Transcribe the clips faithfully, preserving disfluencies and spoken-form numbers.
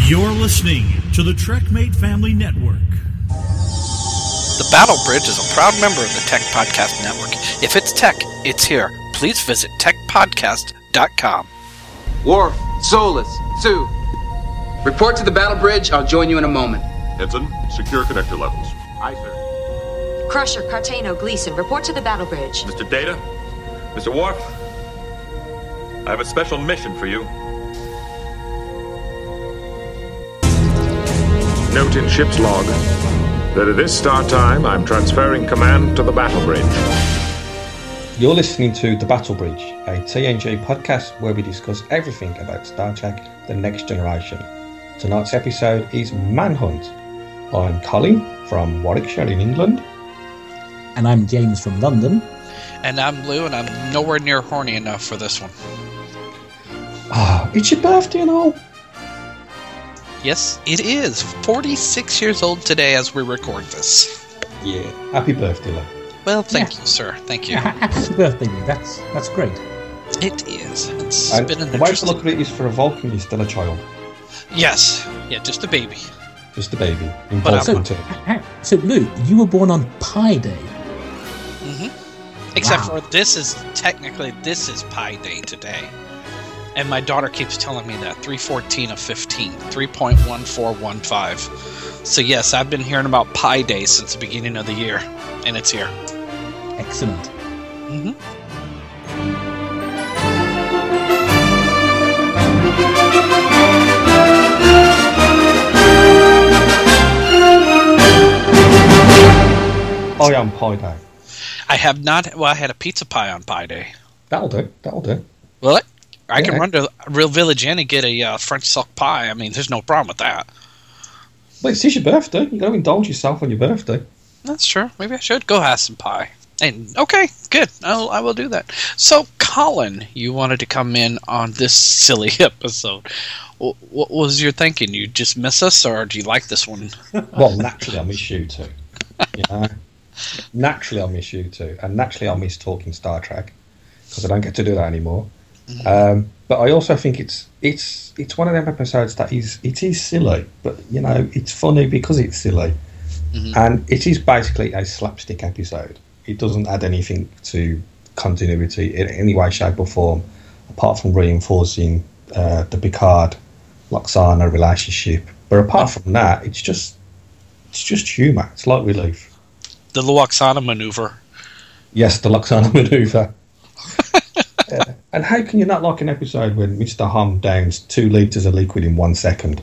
You're listening to the TrekMate Family Network. The Battle Bridge is a proud member of the Tech Podcast Network. If it's tech, it's here. Please visit tech podcast dot com. Worf, Solus, Sue. Report to the Battle Bridge. I'll join you in a moment. Ensign, secure connector levels. Aye, sir. Crusher, Cartano, Gleason, report to the Battle Bridge. Mister Data, Mister Worf, I have a special mission for you. Note in ship's log that at this start time, I'm transferring command to the Battle Bridge. You're listening to The Battle Bridge, a T N G podcast where we discuss everything about Star Trek The Next Generation. Tonight's episode is Manhunt. I'm Colin from Warwickshire in England. And I'm James from London. And I'm Lou, and I'm nowhere near horny enough for this one. Ah, it's your birthday and all. Yes, it is. forty-six years old today as we record this. Yeah, happy birthday, Lou. Well, thank Yeah. you, sir. Thank you. Happy birthday, Lou. That's that's great. It is. It's And been an the way to interesting... look at it is for a Vulcan, you're still a child. Yes. Yeah, just a baby. Just a baby. But Important too. So, Lou, you were born on Pi Day. Mm-hmm. Except Wow. for this is, technically, this is Pi Day today. And my daughter keeps telling me that. three fourteen of fifteen. three point one four one five. So yes, I've been hearing about Pi Day since the beginning of the year. And it's here. Excellent. Mm-hmm. I am Pi Day. I have not... Well, I had a pizza pie on Pi Day. That'll do. That'll do. Will it? I Yeah. can run to Real Village Inn and get a uh, French silk pie. I mean, there's no problem with that. Well, it's your birthday. You got to indulge yourself on your birthday. That's true. Maybe I should go have some pie. And okay, good. I'll, I will do that. So, Colin, you wanted to come in on this silly episode. W- what was your thinking? You just miss us, or do you like this one? Well, naturally, I miss you too. You know? Naturally, I miss you too. And naturally, I miss talking Star Trek because I don't get to do that anymore. Mm-hmm. Um, but I also think it's it's it's one of them episodes that is it is silly, but you know it's funny because it's silly, mm-hmm. and it is basically a slapstick episode. It doesn't add anything to continuity in any way, shape, or form, apart from reinforcing uh, the Picard Lwaxana relationship. But apart from that, it's just it's just humour. It's light relief. The Lwaxana maneuver. Yes, the Lwaxana maneuver. Yeah. And how can you not like an episode when Mister Hum downs two litres of liquid in one second?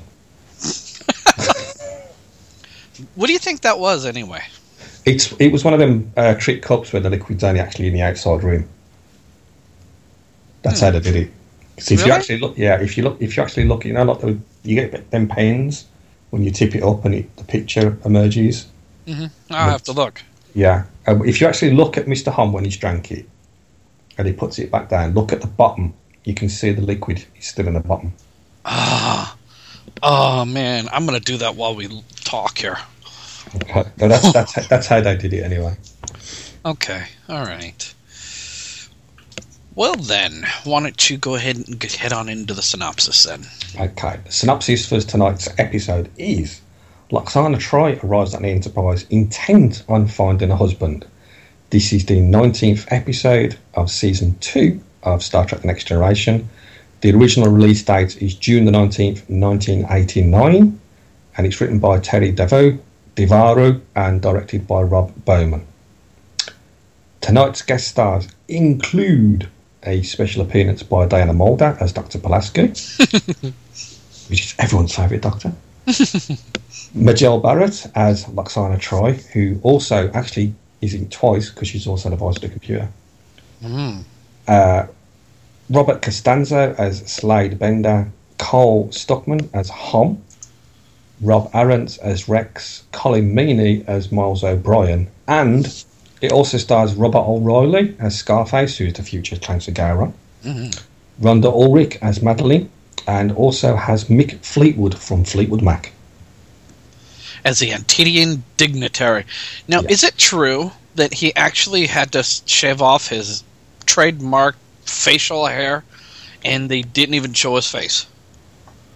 What do you think that was, anyway? It's it was one of them uh, trick cups where the liquid's only actually in the outside rim. That's hmm. how they did it. So if really? you actually look, yeah, if you look, if you actually look, you know, like the, you get them pens when you tip it up and it, the picture emerges. Mm-hmm. I'll have to look. Yeah, um, if you actually look at Mister Hum when he's drank it, and he puts it back down, look at the bottom. You can see the liquid is still in the bottom. Ah, oh man, I'm gonna do that while we talk here. Okay, no, that's that's that's how they did it anyway. Okay, all right. Well then, why don't you go ahead and get, head on into the synopsis then? Okay, the synopsis for tonight's episode is: Lwaxana Troi arrives at the Enterprise intent on finding a husband. This is the nineteenth episode of Season two of Star Trek The Next Generation. The original release date is June the nineteenth, nineteen eighty-nine, and it's written by Terry Devo, DeVaro and directed by Rob Bowman. Tonight's guest stars include a special appearance by Diana Muldaur as Doctor Pulaski, which is everyone's favourite Doctor. Majel Barrett as Lwaxana Troi, who also actually is in twice because she's also the voice of the computer. Mm. Uh, Robert Costanzo as Slade Bender, Cole Stockman as Hom, Rob Arendt as Rex, Colin Meaney as Miles O'Brien, and it also stars Robert O'Reilly as Scarface, who's the future Chancellor Gowron, mm-hmm. Rhonda Ulrich as Madeline, and also has Mick Fleetwood from Fleetwood Mac as the Antedian dignitary. Now, yeah. Is it true that he actually had to shave off his trademark facial hair and they didn't even show his face?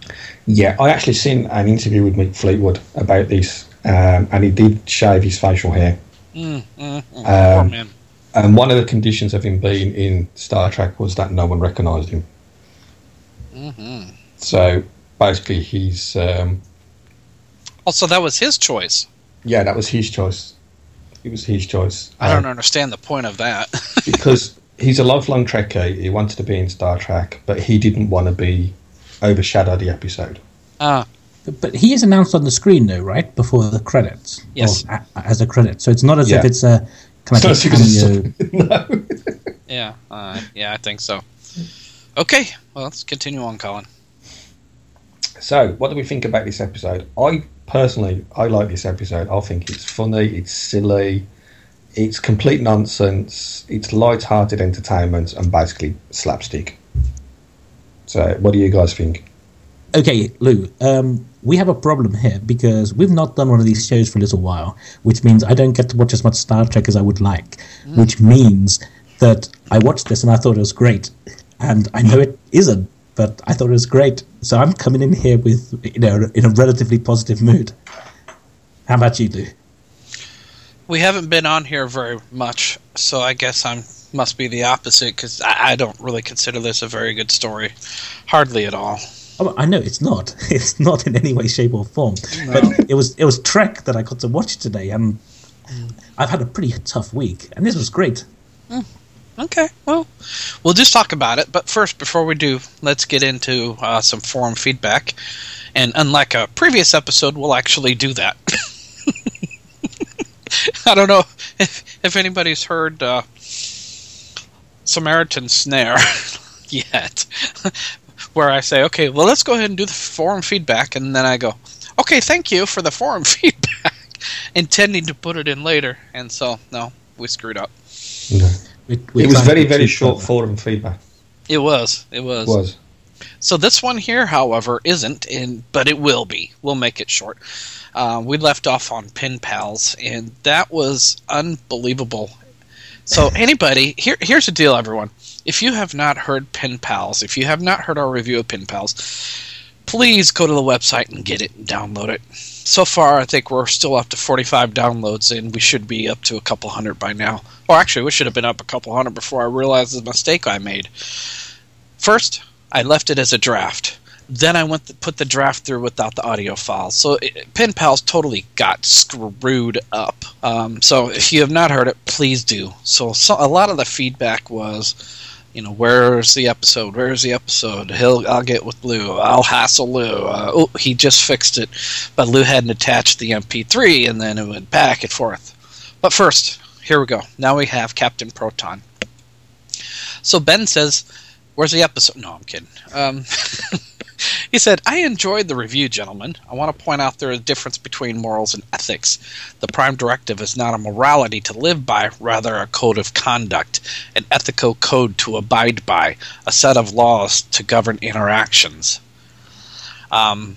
Yeah, I actually seen an interview with Mick Fleetwood about this, um, and he did shave his facial hair. Mm, mm, mm. Um, Poor man. And one of the conditions of him being in Star Trek was that no one recognised him. Mm-hmm. So basically, he's um, Also, that was his choice. yeah, that was his choice. It was his choice. I don't Um, understand the point of that. because he's a lifelong Trekkie. He wanted to be in Star Trek, but he didn't want to be overshadow the episode. Ah, But, but he is announced on the screen, though, right? Before the credits. Yes. Or a, as a credit. So it's not as Yeah. if it's a kind of It's a not as if it's cameo. no. yeah, uh, yeah, I think so. Okay, well, let's continue on, Colin. So, what do we think about this episode? I personally, I like this episode. I think it's funny, it's silly, it's complete nonsense, it's light-hearted entertainment, and basically slapstick. So, what do you guys think? Okay, Lou, um, we have a problem here because we've not done one of these shows for a little while, which means I don't get to watch as much Star Trek as I would like, mm. which means that I watched this and I thought it was great. And I know it isn't, but I thought it was great. So I'm coming in here with, you know, in a relatively positive mood. How about you, Lou? We haven't been on here very much, so I guess I must be the opposite, because I, I don't really consider this a very good story. Hardly at all. Oh, I know it's not. It's not in any way, shape, or form. No. But it was it was Trek that I got to watch today, and I've had a pretty tough week, and this was great. Mm. Okay, well, we'll just talk about it. But first, before we do, let's get into uh, some forum feedback. And unlike a previous episode, we'll actually do that. I don't know if, if anybody's heard uh, Samaritan Snare yet. Where I say, okay, well, let's go ahead and do the forum feedback. And then I go, okay, thank you for the forum feedback. Intending to put it in later. And so, no, we screwed up. No. We, we it was very, to very keep short that. forum feedback. It was. It was. It was. So this one here, however, isn't, in, but it will be. We'll make it short. Uh, we left off on Pen Pals, and that was unbelievable. So anybody, here, here's the deal, everyone. If you have not heard Pen Pals, if you have not heard our review of Pen Pals, please go to the website and get it and download it. So far, I think we're still up to forty-five downloads, and we should be up to a couple hundred by now. Or actually, we should have been up a couple hundred before I realized the mistake I made. First, I left it as a draft. Then I went to put the draft through without the audio files. So it, Pen Pals totally got screwed up. Um, so if you have not heard it, please do. So, so a lot of the feedback was, you know, where's the episode? Where's the episode? He'll, I'll get with Lou. I'll hassle Lou. Uh, oh, he just fixed it, but Lou hadn't attached the M P three, and then it went back and forth. But first, here we go. Now we have Captain Proton. So Ben says, where's the episode? No, I'm kidding. Um, he said, I enjoyed the review, gentlemen. I want to point out there is a difference between morals and ethics. The Prime Directive is not a morality to live by, rather a code of conduct, an ethical code to abide by, a set of laws to govern interactions. Um,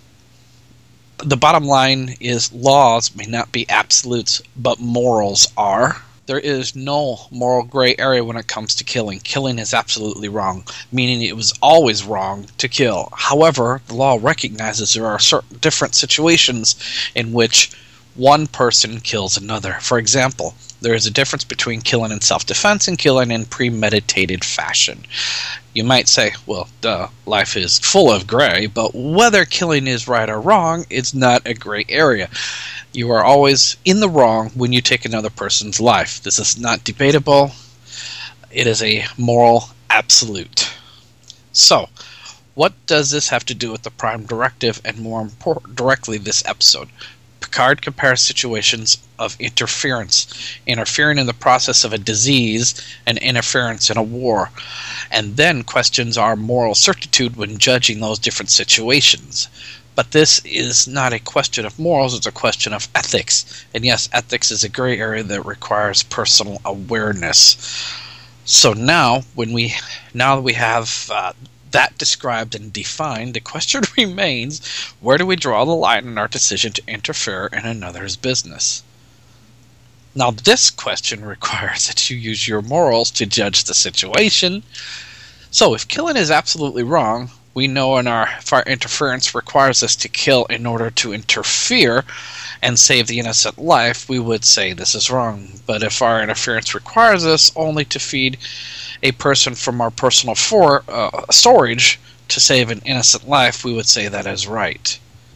the bottom line is laws may not be absolutes, but morals are. There is no moral gray area when it comes to killing. Killing is absolutely wrong, meaning it was always wrong to kill. However, the law recognizes there are certain different situations in which one person kills another. For example, there is a difference between killing in self-defense and killing in premeditated fashion. You might say, well, duh, life is full of gray, but whether killing is right or wrong is not a gray area. You are always in the wrong when you take another person's life. This is not debatable. It is a moral absolute. So, what does this have to do with the Prime Directive, and more important, directly this episode? Picard compares situations of interference, interfering in the process of a disease, and interference in a war, and then questions our moral certitude when judging those different situations. But this is not a question of morals, it's a question of ethics. And yes, ethics is a gray area that requires personal awareness. So now, when we now that we have uh, that described and defined, the question remains, where do we draw the line in our decision to interfere in another's business? Now, this question requires that you use your morals to judge the situation. So, if killing is absolutely wrong, we know in our, if our interference requires us to kill in order to interfere and save the innocent life, we would say this is wrong. But if our interference requires us only to feed a person from our personal for, uh, storage to save an innocent life, we would say that is right.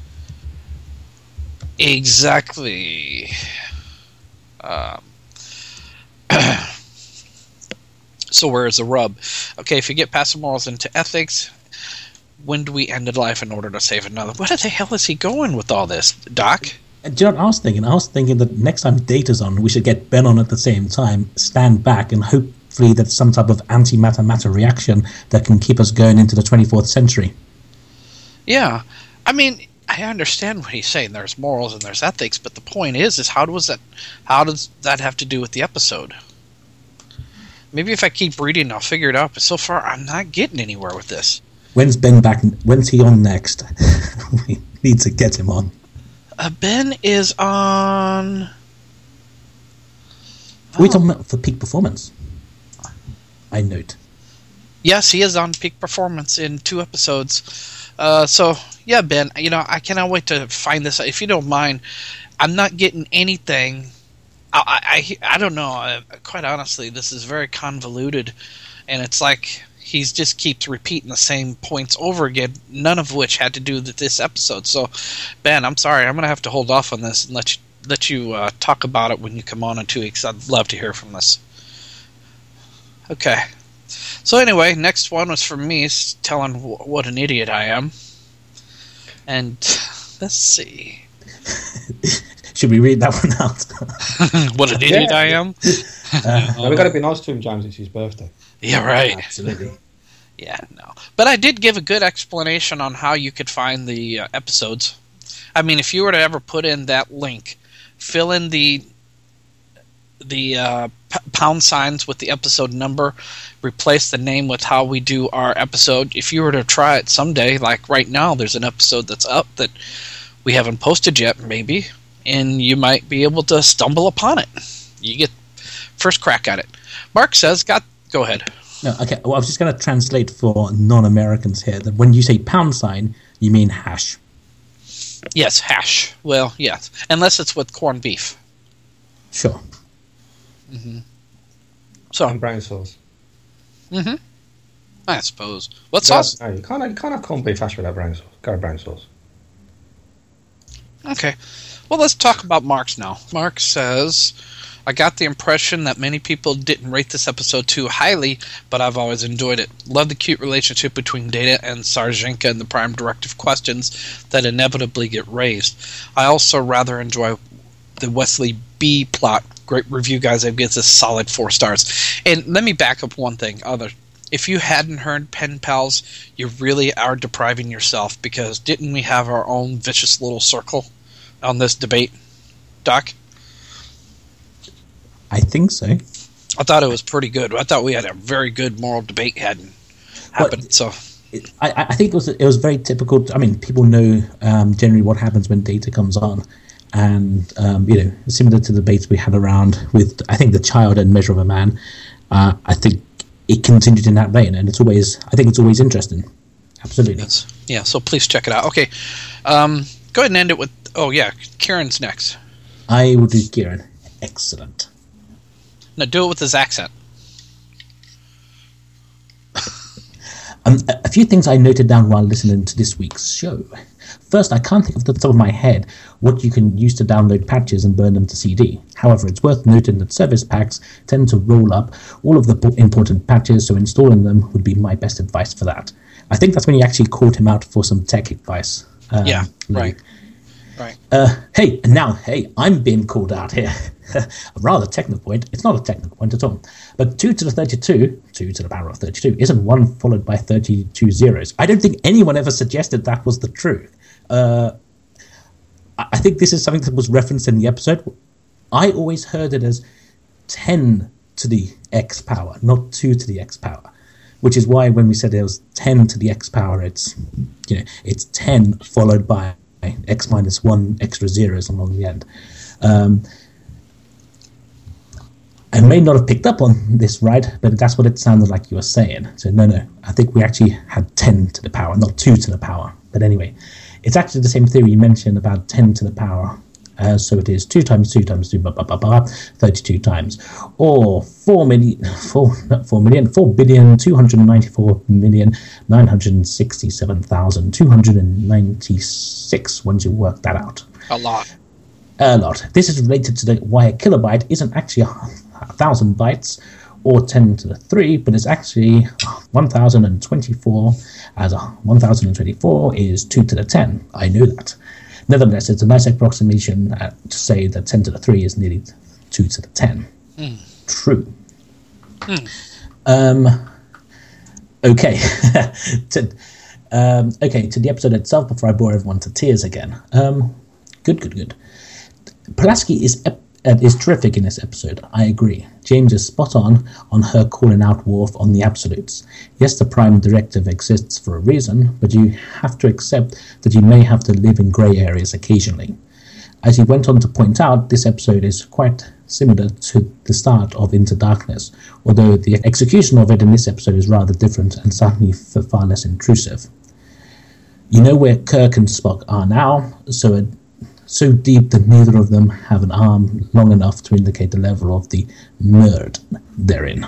Exactly. Um, so where is the rub? Okay, if you get past the morals into ethics, when do we end a life in order to save another? What the hell is he going with all this, Doc? And do you know what I was thinking? I was thinking that next time Data's on, we should get Ben on at the same time, stand back, and hopefully there's some type of antimatter-matter reaction that can keep us going into the twenty-fourth century. Yeah. I mean, I understand what he's saying. There's morals and there's ethics, but the point is, is how does that, how does that have to do with the episode? Maybe if I keep reading, I'll figure it out. But so far, I'm not getting anywhere with this. When's Ben back? When's he on next? We need to get him on. Uh, Ben is on... Are we talking about for peak performance? I note. Yes, he is on peak performance in two episodes. Uh, so, yeah, Ben, you know, I cannot wait to find this. If you don't mind, I'm not getting anything. I, I, I don't know. I, quite honestly, this is very convoluted, and it's like he just keeps repeating the same points over again, none of which had to do with this episode. So, Ben, I'm sorry. I'm going to have to hold off on this and let you, let you uh, talk about it when you come on in two weeks. I'd love to hear from this. Okay. So anyway, next one was from me telling w- what an idiot I am. And let's see. Should we read that one out? What an idiot Yeah. I am. Uh, no, we've got to be nice to him, James. It's his birthday. Yeah, right. Absolutely. Yeah, no. But I did give a good explanation on how you could find the uh, episodes. I mean, if you were to ever put in that link, fill in the the uh, p- pound signs with the episode number, replace the name with how we do our episode. If you were to try it someday, like right now, there's an episode that's up that we haven't posted yet, maybe, and you might be able to stumble upon it. You get first crack at it. Mark says, "Got go ahead." No, okay. Well, I was just going to translate for non-Americans here that when you say pound sign, you mean hash. Yes, hash. Well, yes, unless it's with corned beef. Sure. Mm-hmm. So, And brown sauce. mm-hmm. I suppose. What Yeah, sauce? No, you can't, you can't have corned beef hash without brown sauce. Go with brown sauce. Okay. Well, let's talk about Mark's now. Mark says, I got the impression that many people didn't rate this episode too highly, but I've always enjoyed it. Love the cute relationship between Data and Sarjenka and the Prime Directive questions that inevitably get raised. I also rather enjoy the Wesley B plot. Great review, guys. I give this solid four stars. And let me back up one thing. Other, if you hadn't heard Pen Pals, you really are depriving yourself, because didn't we have our own vicious little circle on this debate, Doc? I think so. I thought it was pretty good. I thought we had a very good moral debate hadn't happened. Well, so it, I, I think it was it was very typical. I mean, people know um, generally what happens when Data comes on, and um, you know, similar to the debates we had around with, I think, The Child and Measure of a Man. Uh, I think it continued in that vein, and it's always, I think, it's always interesting. Absolutely. yes. Yeah. So please check it out. Okay, um, go ahead and end it with. Oh yeah, Kieran's next. I will do Kieran. Excellent. No, do it with his accent. Um, a, a few things I noted down while listening to this week's show. First, I can't think off the top of my head what you can use to download patches and burn them to C D. However, it's worth noting that service packs tend to roll up all of the po- important patches, so installing them would be my best advice for that. I think that's when you actually called him out for some tech advice. Um, Yeah, Lou. right. Right. Uh, hey, and now, hey, I'm being called out here. A rather technical point. It's not a technical point at all. But two to the thirty-two, two to the power of thirty-two, isn't one followed by thirty-two zeros. I don't think anyone ever suggested that was the truth. Uh, I I think this is something that was referenced in the episode. I always heard it as ten to the x power, not two to the x power. Which is why when we said it was ten to the x power, it's, you know, it's ten followed by x minus one extra zeros along the end. Um, I may not have picked up on this right, but that's what it sounded like you were saying. So no, no, I think we actually had ten to the power, not two to the power. But anyway, it's actually the same theory you mentioned about ten to the power. Uh, so it is two times two times two, blah, blah, blah, blah, thirty-two times, or four million, four, not four million, four billion, two hundred ninety-four million, nine hundred sixty-seven thousand, two hundred ninety-six. Once you work that out, a lot, a lot. This is related to the why a kilobyte isn't actually a, a thousand bytes or ten to the three, but it's actually one thousand twenty-four. As a one thousand twenty-four is two to the ten. I knew that. Nevertheless, it's a nice approximation uh, to say that ten to the three is nearly two to the ten. Mm. True. Mm. Um, okay. to, um, okay, to the episode itself before I bore everyone to tears again. Um, good, good, good. Pulaski is ep- uh, is terrific in this episode. I agree. James is spot on on her calling out Worf on the absolutes. Yes, the Prime Directive exists for a reason, but you have to accept that you may have to live in grey areas occasionally. As he went on to point out, this episode is quite similar to the start of Into Darkness, although the execution of it in this episode is rather different and certainly far less intrusive. You know where Kirk and Spock are now, so it so deep that neither of them have an arm long enough to indicate the level of the murd they're in.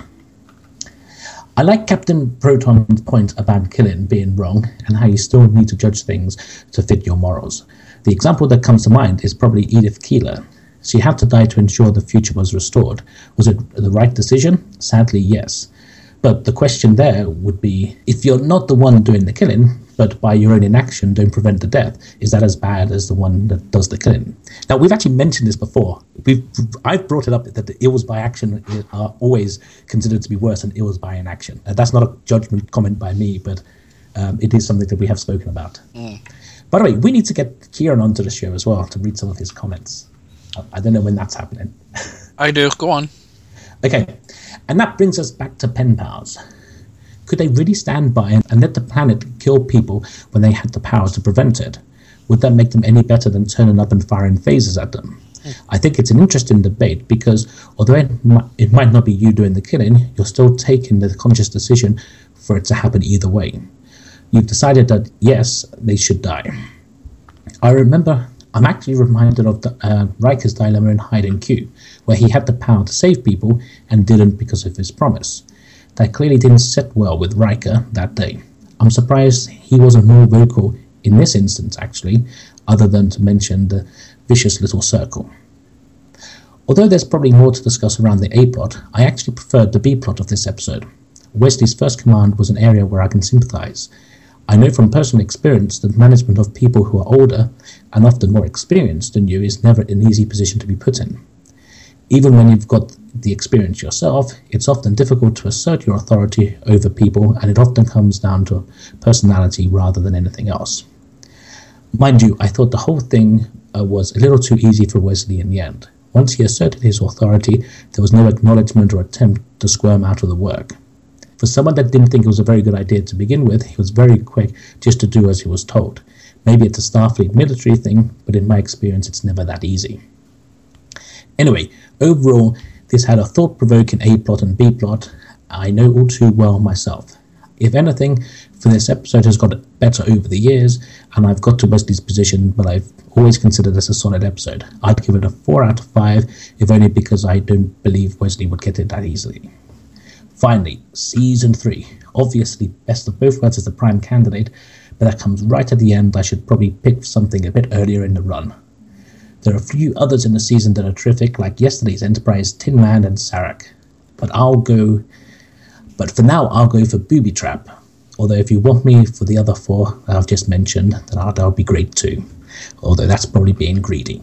I like Captain Proton's point about killing being wrong and how you still need to judge things to fit your morals. The example that comes to mind is probably Edith Keeler. She had to die to ensure the future was restored. Was it the right decision? Sadly, yes. But the question there would be, if you're not the one doing the killing, but by your own inaction don't prevent the death, is that as bad as the one that does the killing? Now, we've actually mentioned this before. We've I've brought it up that the ills by action are always considered to be worse than ills by inaction. Uh, that's not a judgment comment by me, but um, it is something that we have spoken about. Mm. By the way, we need to get Kieran onto the show as well to read some of his comments. I don't know when that's happening. I do. Go on. Okay, and that brings us back to pen pals. Could they really stand by and let the planet kill people when they had the power to prevent it? Would that make them any better than turning up and firing phasers at them? Mm. I think it's an interesting debate because although it might, it might not be you doing the killing, you're still taking the conscious decision for it to happen either way. You've decided that, yes, they should die. I remember, I'm actually reminded of the, uh, Riker's dilemma in Hide and Q, where he had the power to save people and didn't because of his promise. That clearly didn't sit well with Riker that day. I'm surprised he wasn't more vocal in this instance, actually, other than to mention the vicious little circle. Although there's probably more to discuss around the A-plot, I actually preferred the B-plot of this episode. Wesley's first command was an area where I can sympathize. I know from personal experience that management of people who are older and often more experienced than you is never an easy position to be put in. Even when you've got the experience yourself, it's often difficult to assert your authority over people, and it often comes down to personality rather than anything else. Mind you, I thought the whole thing uh, was a little too easy for Wesley in the end. Once he asserted his authority, there was no acknowledgement or attempt to squirm out of the work. For someone that didn't think it was a very good idea to begin with, he was very quick just to do as he was told. Maybe it's a Starfleet military thing, but in my experience it's never that easy. Anyway, overall, this had a thought-provoking A-plot and B-plot I know all too well myself. If anything, for this episode has got better over the years, and I've got to Wesley's position, but I've always considered this a solid episode. I'd give it a four out of five, if only because I don't believe Wesley would get it that easily. Finally, Season three. Obviously, Best of Both Worlds is the prime candidate, but that comes right at the end. I should probably pick something a bit earlier in the run. There are a few others in the season that are terrific, like yesterday's Enterprise, Tin Man, and Sarek. But I'll go... But for now, I'll go for Booby Trap. Although if you want me for the other four that I've just mentioned, then that would be great too. Although that's probably being greedy.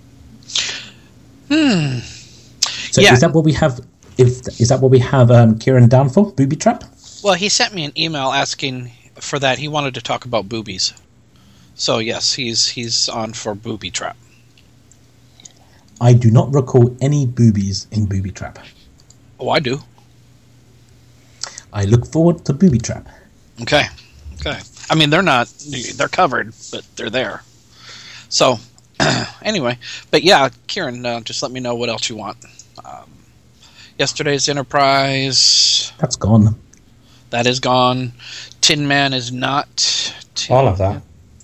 Hmm. So yeah. is that what we have... If is that what we have um, Kieran down for? Booby Trap? Well, he sent me an email asking for that. He wanted to talk about boobies. So yes, he's he's on for Booby Trap. I do not recall any boobies in Booby Trap. Oh, I do. I look forward to Booby Trap. Okay. Okay. I mean, they're not, they're covered, but they're there. So, anyway. But yeah, Kieran, uh, just let me know what else you want. Um, Yesterday's Enterprise. That's gone. That is gone. Tin Man is not. Tin I'll have that.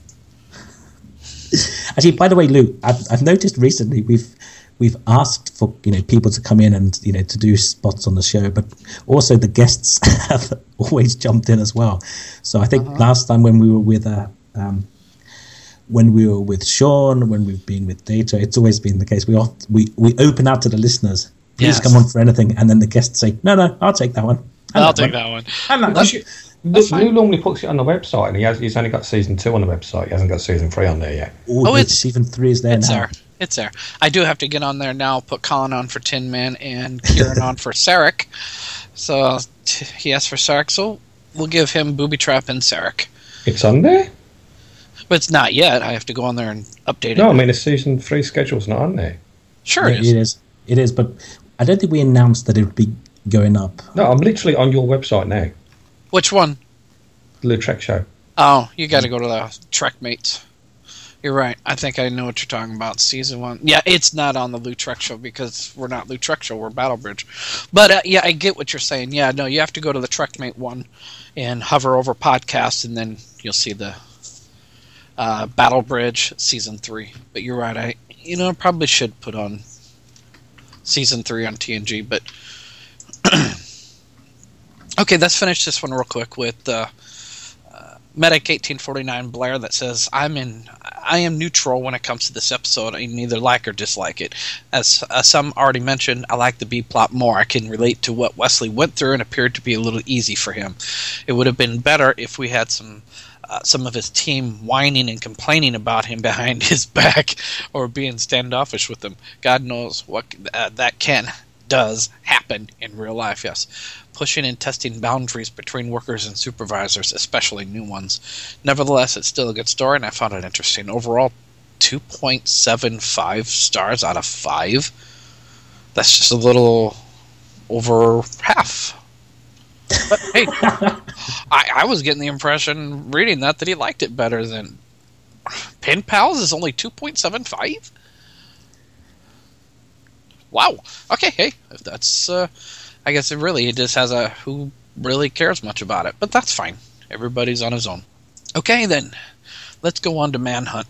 Actually, by the way, Lou, I've, I've noticed recently we've we've asked for you know people to come in and you know to do spots on the show, but also the guests have always jumped in as well. So I think uh-huh. last time when we were with uh, um, when we were with Sean, when we've been with Data, it's always been the case. We all, we we open out to the listeners. Please yes. come on for anything, and then the guests say, "No, no, I'll take that one. And I'll that take one. that one." And that That's, one. That's Lou normally puts it on the website, and he has, he's only got season two on the website. He hasn't got season three on there yet. Ooh, oh, it's season three is there it's now. There. It's there. I do have to get on there now. Put Colin on for Tin Man and Kieran on for Sarek. So t- he asked for Sarek, so we'll give him Booby Trap and Sarek. It's on there, but it's not yet. I have to go on there and update it. No, I mean the season three schedule's not on there. Sure, yeah, it is. It is. It is, but I don't think we announced that it would be going up. No, I'm literally on your website now. Which one? The Lou Trek Show. Oh, you got to go to the Trek Mates. You're right. I think I know what you're talking about. Season one. Yeah, it's not on the Lou Trek Show because we're not Lou Trek Show. We're Battle Bridge. But uh, yeah, I get what you're saying. Yeah, no, you have to go to the Trek Mate one and hover over podcast, and then you'll see the uh, Battle Bridge season three. But you're right. I you know probably should put on season three on T N G. But okay, let's finish this one real quick with. Uh, Medic eighteen forty-nine Blair that says I'm in I am neutral when it comes to this episode. I neither like or dislike it. As uh, some already mentioned, I like the B plot more. I can relate to what Wesley went through and appeared to be a little easy for him. It would have been better if we had some uh, some of his team whining and complaining about him behind his back or being standoffish with him. God knows what uh, that can does happen in real life. Yes. Pushing and testing boundaries between workers and supervisors, especially new ones. Nevertheless, it's still a good story, and I found it interesting. Overall, two point seven five stars out of five. That's just a little over half. But hey, I, I was getting the impression reading that that he liked it better than Pen Pals is only two point seven five. Wow. Okay, hey, if that's... Uh, I guess it really it just has a who really cares much about it, but that's fine. Everybody's on his own. Okay, then let's go on to Manhunt.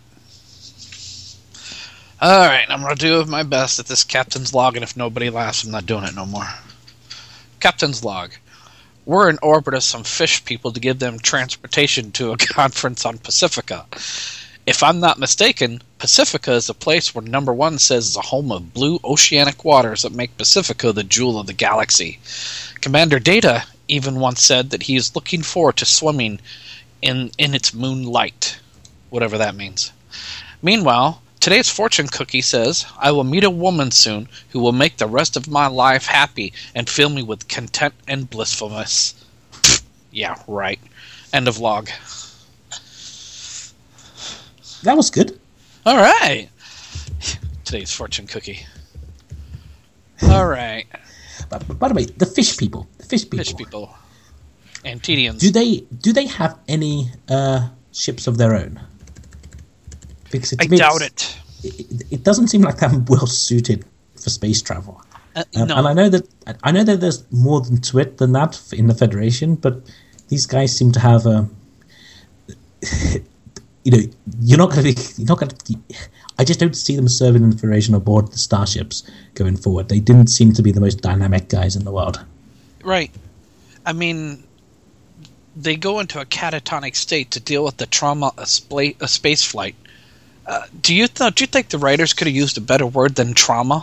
All right, I'm gonna do my best at this captain's log, and if nobody laughs, I'm not doing it no more. Captain's log: we're in orbit of some fish people to give them transportation to a conference on Pacifica. If I'm not mistaken, Pacifica is a place where number one says is a home of blue oceanic waters that make Pacifica the jewel of the galaxy. Commander Data even once said that he is looking forward to swimming in, in its moonlight, whatever that means. Meanwhile, today's fortune cookie says, I will meet a woman soon who will make the rest of my life happy and fill me with content and blissfulness. Yeah, right. End of log. That was good. All right. Today's fortune cookie. All right. But, but by the way, the fish people, the fish people, fish people, Antedians. Do they do they have any uh, ships of their own? Because I doubt it. it. It doesn't seem like they're well suited for space travel. Uh, um, no. And I know that I know that there's more than to it than that in the Federation, but these guys seem to have a. You know, you're not going to be. You're not going to. I just don't see them serving in the Federation aboard the starships going forward. They didn't seem to be the most dynamic guys in the world. Right. I mean, they go into a catatonic state to deal with the trauma of spa- a space flight. Uh, do you th- do you think the writers could have used a better word than trauma?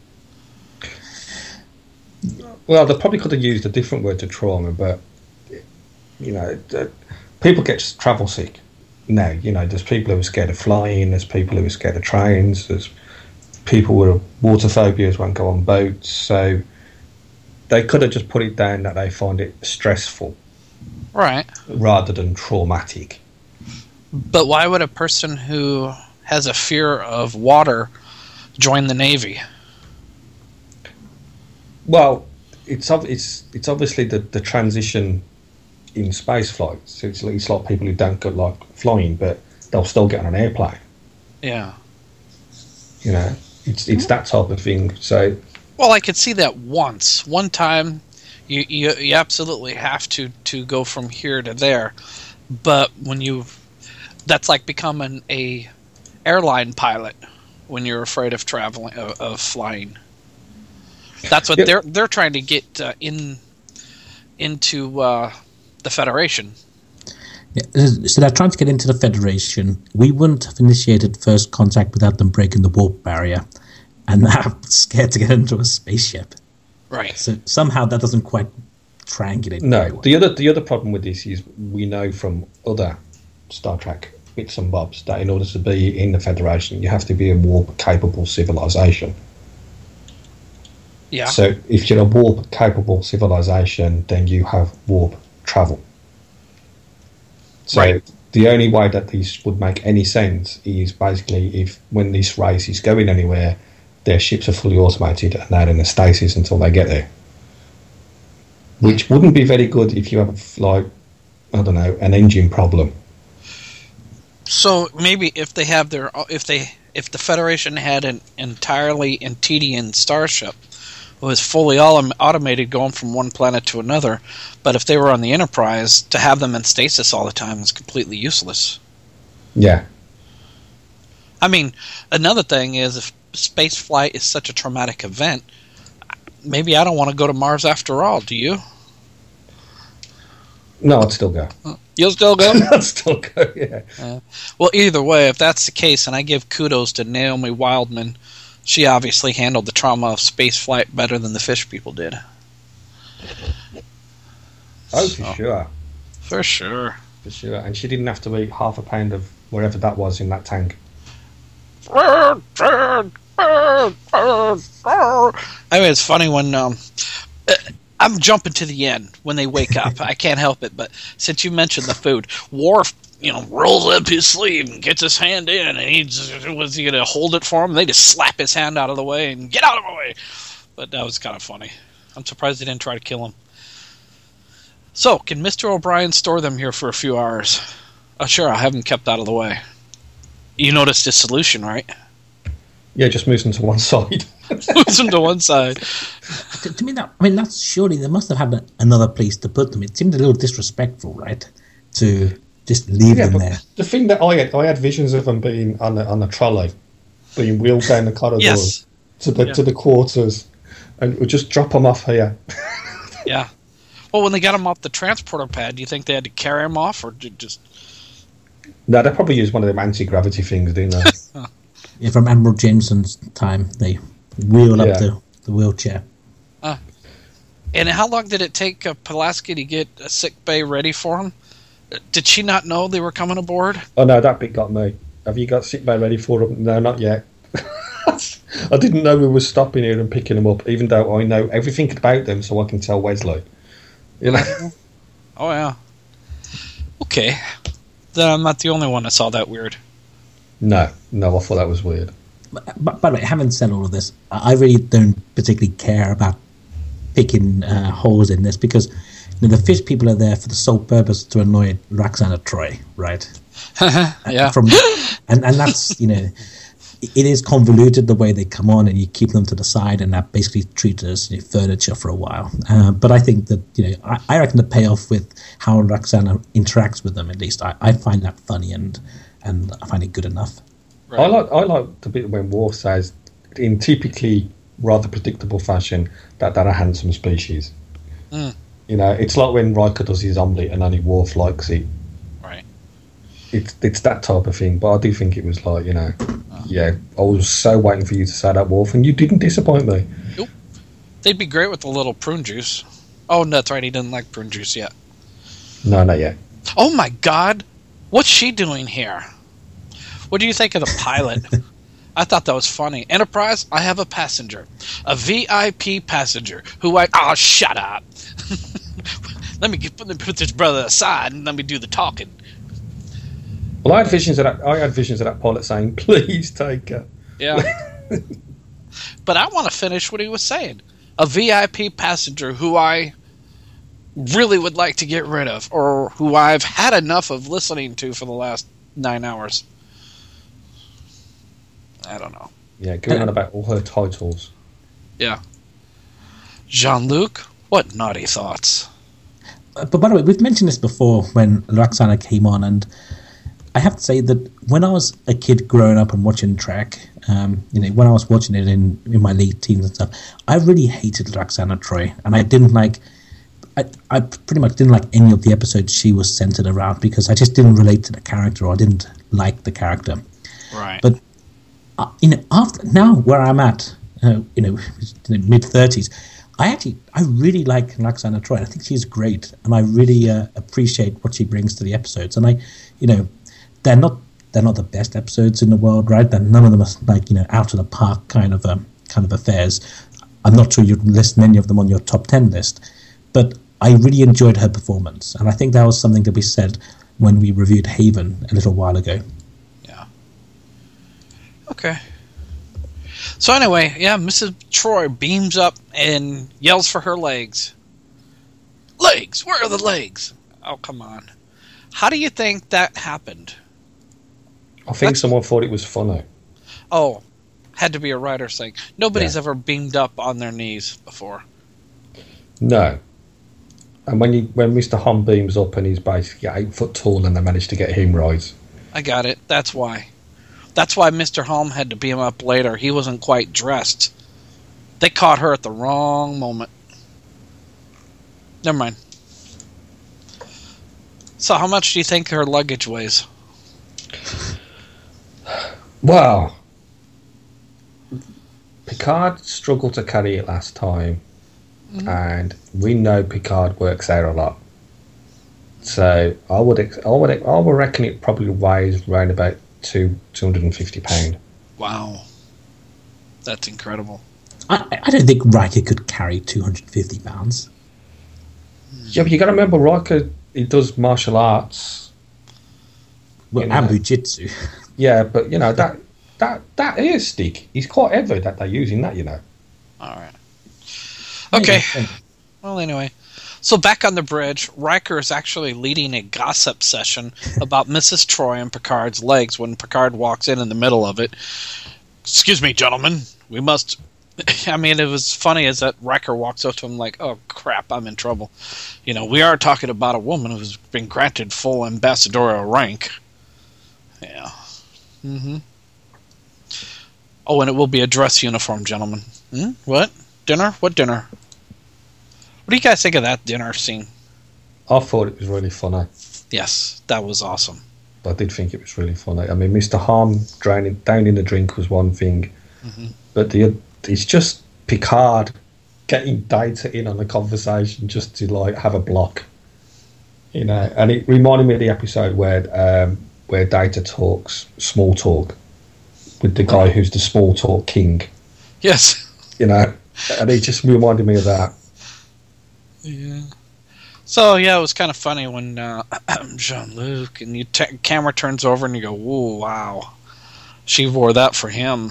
Well, they probably could have used a different word to trauma, but you know, people get travel sick. No, you know, there's people who are scared of flying, there's people who are scared of trains, there's people with water phobias won't go on boats, so they could have just put it down that they find it stressful. Right. Rather than traumatic. But why would a person who has a fear of water join the Navy? Well, it's it's it's obviously the, the transition in space flights. So it's, it's like people who don't go like flying, but they'll still get on an airplane. Yeah. You know, it's it's that type of thing. So Well, I could see that once. One time, you, you you absolutely have to to go from here to there. But when you, that's like becoming a airline pilot when you're afraid of traveling of, of flying. That's what Yep. they're they're trying to get uh, in into uh, the Federation. Yeah, so they're trying to get into the Federation. We wouldn't have initiated first contact without them breaking the warp barrier, and now scared to get into a spaceship. Right. So somehow that doesn't quite triangulate. very No, well. the other the other problem with this is we know from other Star Trek bits and bobs that in order to be in the Federation, you have to be a warp-capable civilization. Yeah. So if you're a warp-capable civilization, then you have warp travel. So Right. the only way that this would make any sense is basically if when this race is going anywhere, their ships are fully automated and they're in a stasis until they get there. Which wouldn't be very good if you have, like, I don't know, an engine problem. So maybe if they have their if they if the Federation had an entirely Antedian starship, it was fully all automated going from one planet to another, but if they were on the Enterprise, to have them in stasis all the time is completely useless. Yeah. I mean, another thing is if space flight is such a traumatic event, maybe I don't want to go to Mars after all, do you? No, I'd still go. You'll still go? I'd still go, yeah. Uh, well, either way, if that's the case, and I give kudos to Naomi Wildman, she obviously handled the trauma of space flight better than the fish people did. Oh, So, for sure. For sure. For sure. And she didn't have to eat half a pound of wherever that was in that tank. I mean, it's funny when um, uh, I'm jumping to the end when they wake up. I can't help it, but since you mentioned the food, Worf, you know, rolls up his sleeve and gets his hand in, and he just, was he going to hold it for him? They just slap his hand out of the way and get out of the way. But that was kind of funny. I'm surprised they didn't try to kill him. So, can Mister O'Brien store them here for a few hours? Oh, sure, I have them kept out of the way. You noticed his solution, right? Yeah, just moves them to one side. Moves them to one side. To, to me, that I mean, that's surely they must have had a, another place to put them. It seemed a little disrespectful, right? To just leave Yeah, them but there. the thing that I had, I had visions of them being on a, on a trolley, being wheeled down the corridors Yes. to the Yeah. to the quarters, and we'll just drop them off here. Yeah. Well, when they got him off the transporter pad, do you think they had to carry him off, or did just? No, they probably used one of them anti-gravity things, didn't they? Yeah, from Admiral Jameson's time, they wheel Yeah. up the, the wheelchair. Uh, and how long did it take uh, Pulaski to get a sick bay ready for him? Uh, Did she not know they were coming aboard? Oh no, that bit got me. Have you got sick bay ready for them? No, not yet. I didn't know we were stopping here and picking them up, even though I know everything about them, so I can tell Wesley. You know. Oh yeah. Okay. Then I'm not the only one that saw that weird. No, no, I thought that was weird. But, but by the way, having said all of this, I I really don't particularly care about picking uh, holes in this because you know, the fish people are there for the sole purpose to annoy Roxana Troy, right? Yeah. From and and that's you know, it is convoluted the way they come on and you keep them to the side and that basically treats as you know, furniture for a while. Uh, but I think that you know, I, I reckon the payoff with how Roxana interacts with them, at least, I, I find that funny and and I find it good enough. Right. I like I like the bit when Worf says, in typically rather predictable fashion, that they're a handsome species. Mm. You know, it's like when Riker does his omelette and only Worf likes it. Right. It's it's that type of thing. But I do think it was like, you know, yeah, I was so waiting for you to say that, Worf, and you didn't disappoint me. Nope. They'd be great with a little prune juice. Oh, that's right. He didn't like prune juice yet. No, not yet. Oh my God, what's she doing here? What do you think of the pilot? I thought that was funny. Enterprise, I have a passenger, a V I P passenger who I oh shut up. let me get, let me put this brother aside and let me do the talking. Well, I had visions of that. I had visions of that pilot saying, "Please take her." Yeah. But I want to finish what he was saying. A V I P passenger who I really would like to get rid of, or who I've had enough of listening to for the last nine hours. I don't know. Yeah, going on about all her titles. Yeah. Jean-Luc, what naughty thoughts? Uh, but by the way, we've mentioned this before when Roxana came on, and I have to say that when I was a kid growing up and watching Trek, um, you know, when I was watching it in, in my late teens and stuff, I really hated Roxana Troi, and I didn't like, I, I pretty much didn't like any of the episodes she was centered around because I just didn't relate to the character, or I didn't like the character. Right. But uh, you know, after now where I'm at, uh, you know, mid thirties, I actually I really like Roxana Troi. I think she's great, and I really uh, appreciate what she brings to the episodes. And I, you know, they're not they're not the best episodes in the world, right? They're, none of them are like, you know, out of the park kind of um, kind of affairs. I'm not sure you'd list many of them on your top ten list, but I really enjoyed her performance, and I think that was something that we said when we reviewed Haven a little while ago. Yeah. Okay. So anyway, yeah, Missus Troi beams up and yells for her legs. Legs! Where are the legs? Oh, come on. How do you think that happened? I think That's... someone thought it was funny. Oh, had to be a writer saying, nobody's yeah. ever beamed up on their knees before. No. And when you when Mister Hom beams up and he's basically eight foot tall and they managed to get him right. I got it. That's why. That's why Mister Hom had to beam up later. He wasn't quite dressed. They caught her at the wrong moment. Never mind. So how much do you think her luggage weighs? Well, Picard struggled to carry it last time. Mm-hmm. And we know Picard works out a lot, so I would I would I would reckon it probably weighs around about two two hundred and fifty pound. Wow, that's incredible. I, I don't think Riker could carry two hundred fifty pounds. Yeah, but you got to remember Riker. He does martial arts. Well, and Jitsu. Yeah, but you know that that that ear stick is quite heavy that they're using that. You know. All right. Okay. Well, anyway. So back on the bridge, Riker is actually leading a gossip session about Missus Troi and Picard's legs when Picard walks in in the middle of it. Excuse me, gentlemen. We must... I mean, it was funny as that Riker walks up to him like, oh, crap, I'm in trouble. You know, we are talking about a woman who's been granted full ambassadorial rank. Yeah. Mm-hmm. Oh, and it will be a dress uniform, gentlemen. Hmm? What? Dinner? What dinner? What do you guys think of that dinner scene? I thought it was really funny. Yes, that was awesome. I did think it was really funny. I mean, Mister Hom drowning down in the drink was one thing, mm-hmm. but the it's just Picard getting Data in on the conversation just to like have a block, you know. And it reminded me of the episode where um, where Data talks small talk with the guy who's the small talk king. Yes, you know, and it just reminded me of that. Yeah. So yeah, it was kind of funny when uh, Jean-Luc and you t- camera turns over and you go, "Whoa, wow, she wore that for him."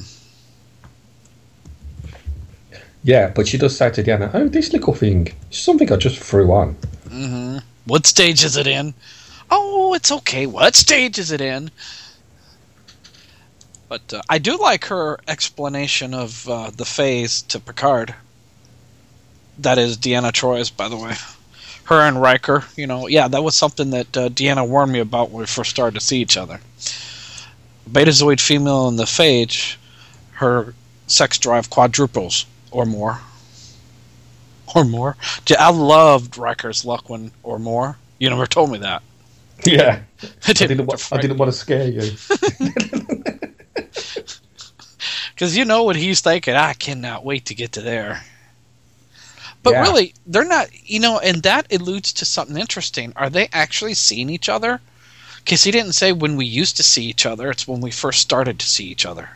Yeah, but she does say to Deanna, "Oh, this little thing, something I just threw on." Mm-hmm. What stage is it in? Oh, it's okay. What stage is it in? But uh, I do like her explanation of uh, the phase to Picard. That is Deanna Troi's, by the way. Her and Riker, you know, yeah, that was something that uh, Deanna warned me about when we first started to see each other. Betazoid female in the phage, her sex drive quadruples or more. Or more. I loved Riker's luck when or more. You never told me that. Yeah. I didn't, I didn't, want, I didn't want to scare you. Because you know what he's thinking. I cannot wait to get to there. But yeah. really, they're not, you know, and that alludes to something interesting. Are they actually seeing each other? Because he didn't say when we used to see each other. It's when we first started to see each other.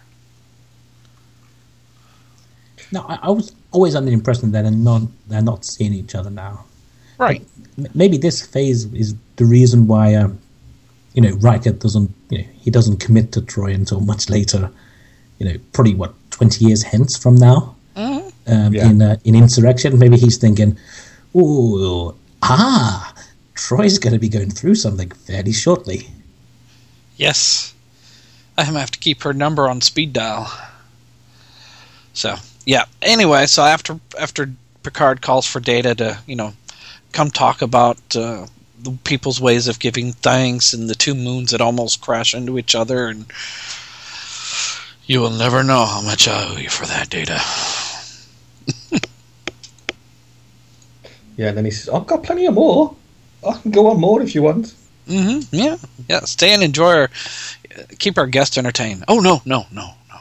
No, I, I was always under the impression that they're not, they're not seeing each other now. Right. But maybe this phase is the reason why, um, you know, Riker doesn't, you know, he doesn't commit to Troi until much later. You know, probably, what, twenty years hence from now? Mm-hmm. Um, yeah. in uh, in Insurrection, maybe he's thinking, "Ooh, ah, Troy's going to be going through something fairly shortly." Yes, I'm gonna have to keep her number on speed dial. So yeah. Anyway, so after after Picard calls for Data to, you know, come talk about uh, the people's ways of giving thanks and the two moons that almost crash into each other, and you will never know how much I owe you for that, Data. Yeah, and then he says, I've got plenty of more. I can go on more if you want. Mm-hmm. Yeah. Yeah. Stay and enjoy our... Keep our guests entertained. Oh, no, no, no, no.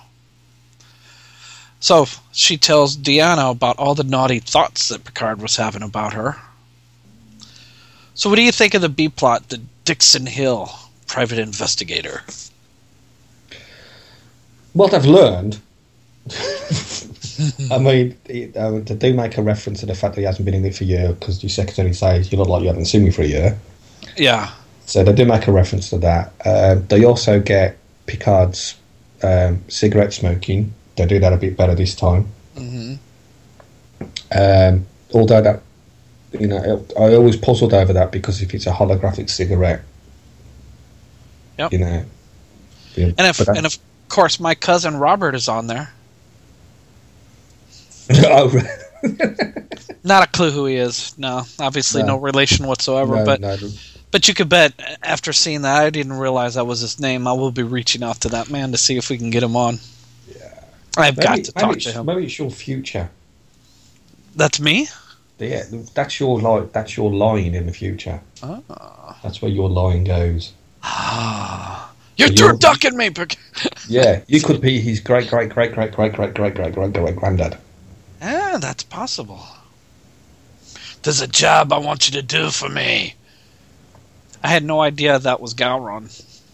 So, she tells Deanna about all the naughty thoughts that Picard was having about her. So what do you think of the B-plot, the Dixon Hill private investigator? What I've learned... I mean, it, uh, they do make a reference to the fact that he hasn't been in it for a year, because your secretary says, you look like you haven't seen me for a year. Yeah. So they do make a reference to that. Uh, they also get Picard's um, cigarette smoking. They do that a bit better this time. Mm-hmm. Um, although that, you know, I always puzzled over that, because if it's a holographic cigarette, yep. you know. Yeah, and if and of course my cousin Robert is on there. Oh, not a clue who he is. No, obviously no, no relation whatsoever. No, but no. but you could bet after seeing that, I didn't realize that was his name. I will be reaching out to that man to see if we can get him on. Yeah, I've maybe, got to talk to him. Maybe it's your future. That's me. Yeah, that's your line. That's your line in the future. Oh. That's where your line goes. Ah, you're turducking me. Yeah, you could be his great, great, great, great, great, great, great, great, great, great granddad. Yeah, that's possible. There's a job I want you to do for me. I had no idea that was Gowron.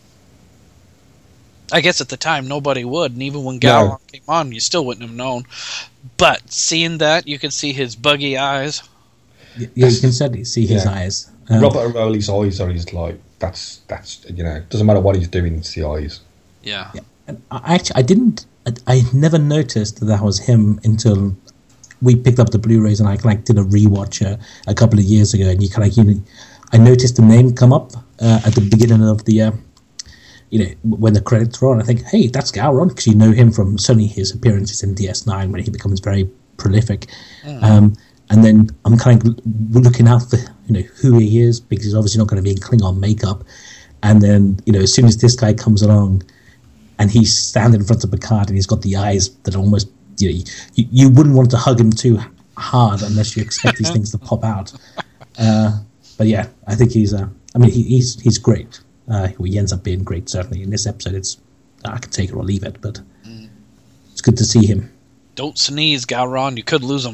I guess at the time nobody would, and even when Gowron no. came on, you still wouldn't have known. But seeing that, you could see his buggy eyes. Yeah, you can certainly see his yeah. eyes. Um, Robert O'Reilly's eyes are his like that's that's you know doesn't matter what he's doing, it's the eyes. Yeah. yeah. And I actually I didn't I, I never noticed that that was him until we picked up the Blu-rays, and I like did a rewatch uh, a couple of years ago, and you kind of you know, I noticed the name come up uh, at the beginning of the uh, you know when the credits roll, and I think, hey, that's Gowron, because you know him from certainly his appearances in D S nine when he becomes very prolific. Mm. Um, and then I'm kind of looking out for you know who he is, because he's obviously not going to be in Klingon makeup. And then you know as soon as this guy comes along, and he's standing in front of Picard, and he's got the eyes that almost. You, know, you, you wouldn't want to hug him too hard unless you expect these things to pop out. Uh, but yeah, I think he's. Uh, I mean, he, he's he's great. Uh, he ends up being great. Certainly in this episode, it's I can take it or leave it, but mm. it's good to see him. Don't sneeze, Gowron. You could lose him.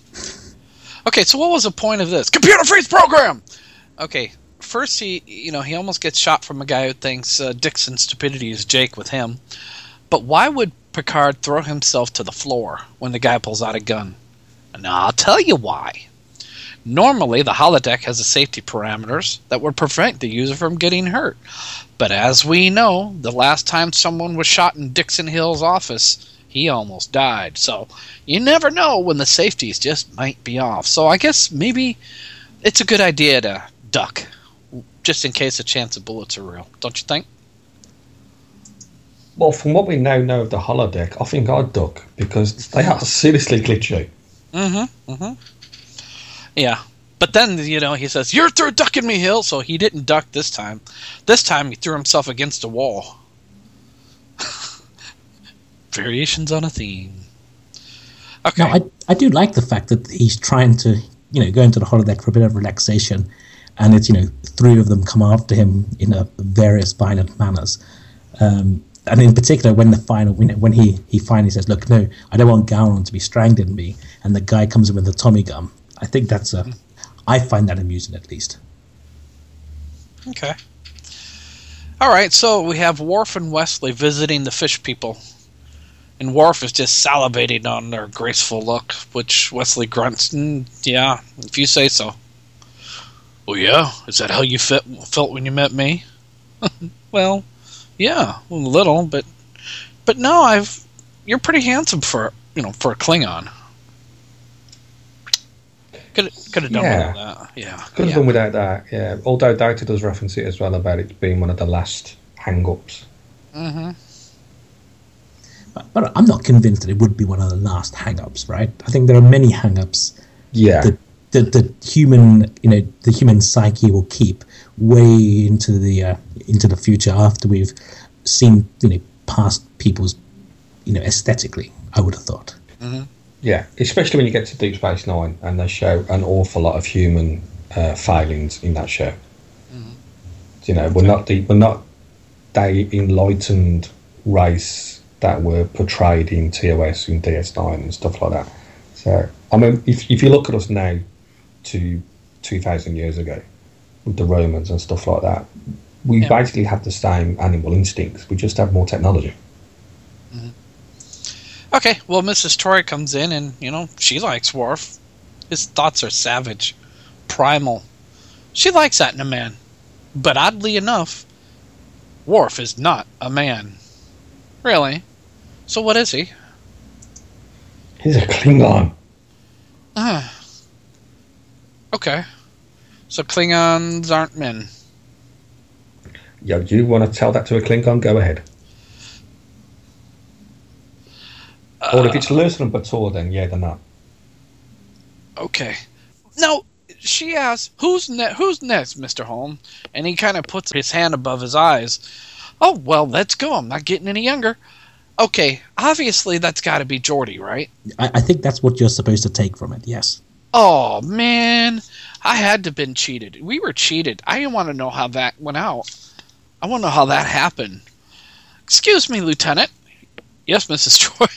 Okay, so what was the point of this computer freeze program? Okay, first he you know he almost gets shot from a guy who thinks uh, Dixon's stupidity is Jake with him. But why would Picard throw himself to the floor when the guy pulls out a gun? And I'll tell you why. Normally, the holodeck has a safety parameters that would prevent the user from getting hurt. But as we know, the last time someone was shot in Dixon Hill's office, he almost died. So you never know when the safeties just might be off. So I guess maybe it's a good idea to duck, just in case a chance of bullets are real. Don't you think? Well, from what we now know of the holodeck, I think I'd duck, because they are seriously glitchy. Mm-hmm, mm-hmm. Yeah. But then, you know, he says, you're through ducking me, Hill, so he didn't duck this time. This time he threw himself against a wall. Variations on a theme. Okay. Now, I, I do like the fact that he's trying to, you know, go into the holodeck for a bit of relaxation, and it's, you know, three of them come after him in a various violent manners. Um... And in particular, when the final, when he, he finally says, "Look, no, I don't want Gowron to be strangling me," and the guy comes in with the Tommy gun, I think that's a, I find that amusing at least. Okay. All right, so we have Worf and Wesley visiting the fish people, and Worf is just salivating on their graceful look, which Wesley grunts, mm, "Yeah, if you say so." "Oh yeah, is that how you fit, felt when you met me?" "Well. Yeah, a little, but but no, I've you're pretty handsome for you know for a Klingon. Could could have done yeah. without that. Yeah, could have yeah. done without that. Yeah, although Data does reference it as well about it being one of the last hang-ups. Mm-hmm. But, but I'm not convinced that it would be one of the last hang-ups, right? I think there are many hang-ups Yeah. The, the the human, you know, the human psyche will keep way into the uh, into the future after we've seen, you know, past people's, you know, aesthetically. I would have thought. Mm-hmm. Yeah, especially when you get to Deep Space Nine and they show an awful lot of human uh, failings in that show. Mm-hmm. You know, we're not the we're not the enlightened race that were portrayed in T O S and D S nine and stuff like that. So, I mean, if if you look at us now to two thousand years ago with the Romans and stuff like that, we yeah. basically have the same animal instincts. We just have more technology. Mm-hmm. Okay, well, Missus Troy comes in and, you know, she likes Worf. His thoughts are savage, primal. She likes that in a man. But oddly enough, Worf is not a man. Really? So what is he? He's a Klingon. Ah. Okay. So Klingons aren't men. Yeah, you want to tell that to a Klingon? Go ahead. Uh, or if it's Lursen and Bator, then yeah, they're not. Okay. Now, she asks, who's, ne- who's next, Mister Holm? And he kind of puts his hand above his eyes. Oh, well, let's go. I'm not getting any younger. Okay, obviously that's got to be Geordi, right? I, I think that's what you're supposed to take from it, yes. Oh, man. I had to have been cheated. We were cheated. I didn't want to know how that went out. I want to know how that happened. Excuse me, Lieutenant. Yes, Missus Troy.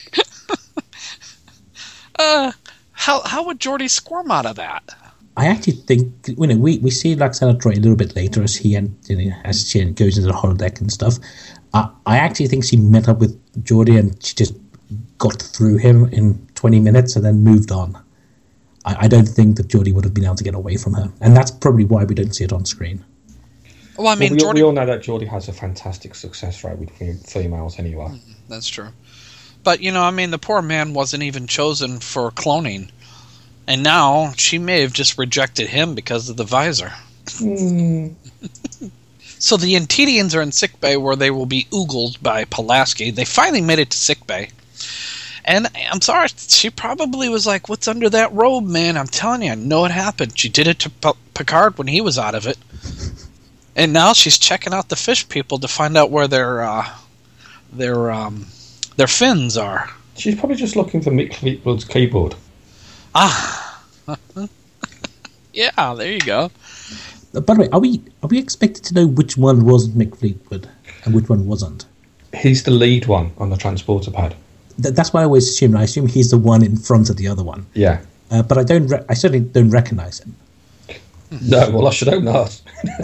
uh, how how would Geordi squirm out of that? I actually think, you know, we, we see Lwaxana Troi a little bit later as he and you know, as she goes into the holodeck and stuff. Uh, I actually think she met up with Geordi and she just got through him in twenty minutes and then moved on. I, I don't think that Geordi would have been able to get away from her, and that's probably why we don't see it on screen. Well, I mean, well, we, Geordi... we all know that Geordi has a fantastic success rate with females anyway. Mm, that's true. But, you know, I mean, the poor man wasn't even chosen for cloning. And now she may have just rejected him because of the visor. Mm. So the Antedians are in sickbay where they will be oogled by Pulaski. They finally made it to sickbay. And I'm sorry, she probably was like, what's under that robe, man? I'm telling you, I know it happened. She did it to P- Picard when he was out of it. And now she's checking out the fish people to find out where their uh, their um, their fins are. She's probably just looking for Mick Fleetwood's keyboard. Ah, yeah, there you go. By the way, are we are we expected to know which one was Mick Fleetwood and which one wasn't? He's the lead one on the transporter pad. Th- that's what I always assumed. I assume he's the one in front of the other one. Yeah, uh, but I don't. Re- I certainly don't recognise him. No, well, I should hope not.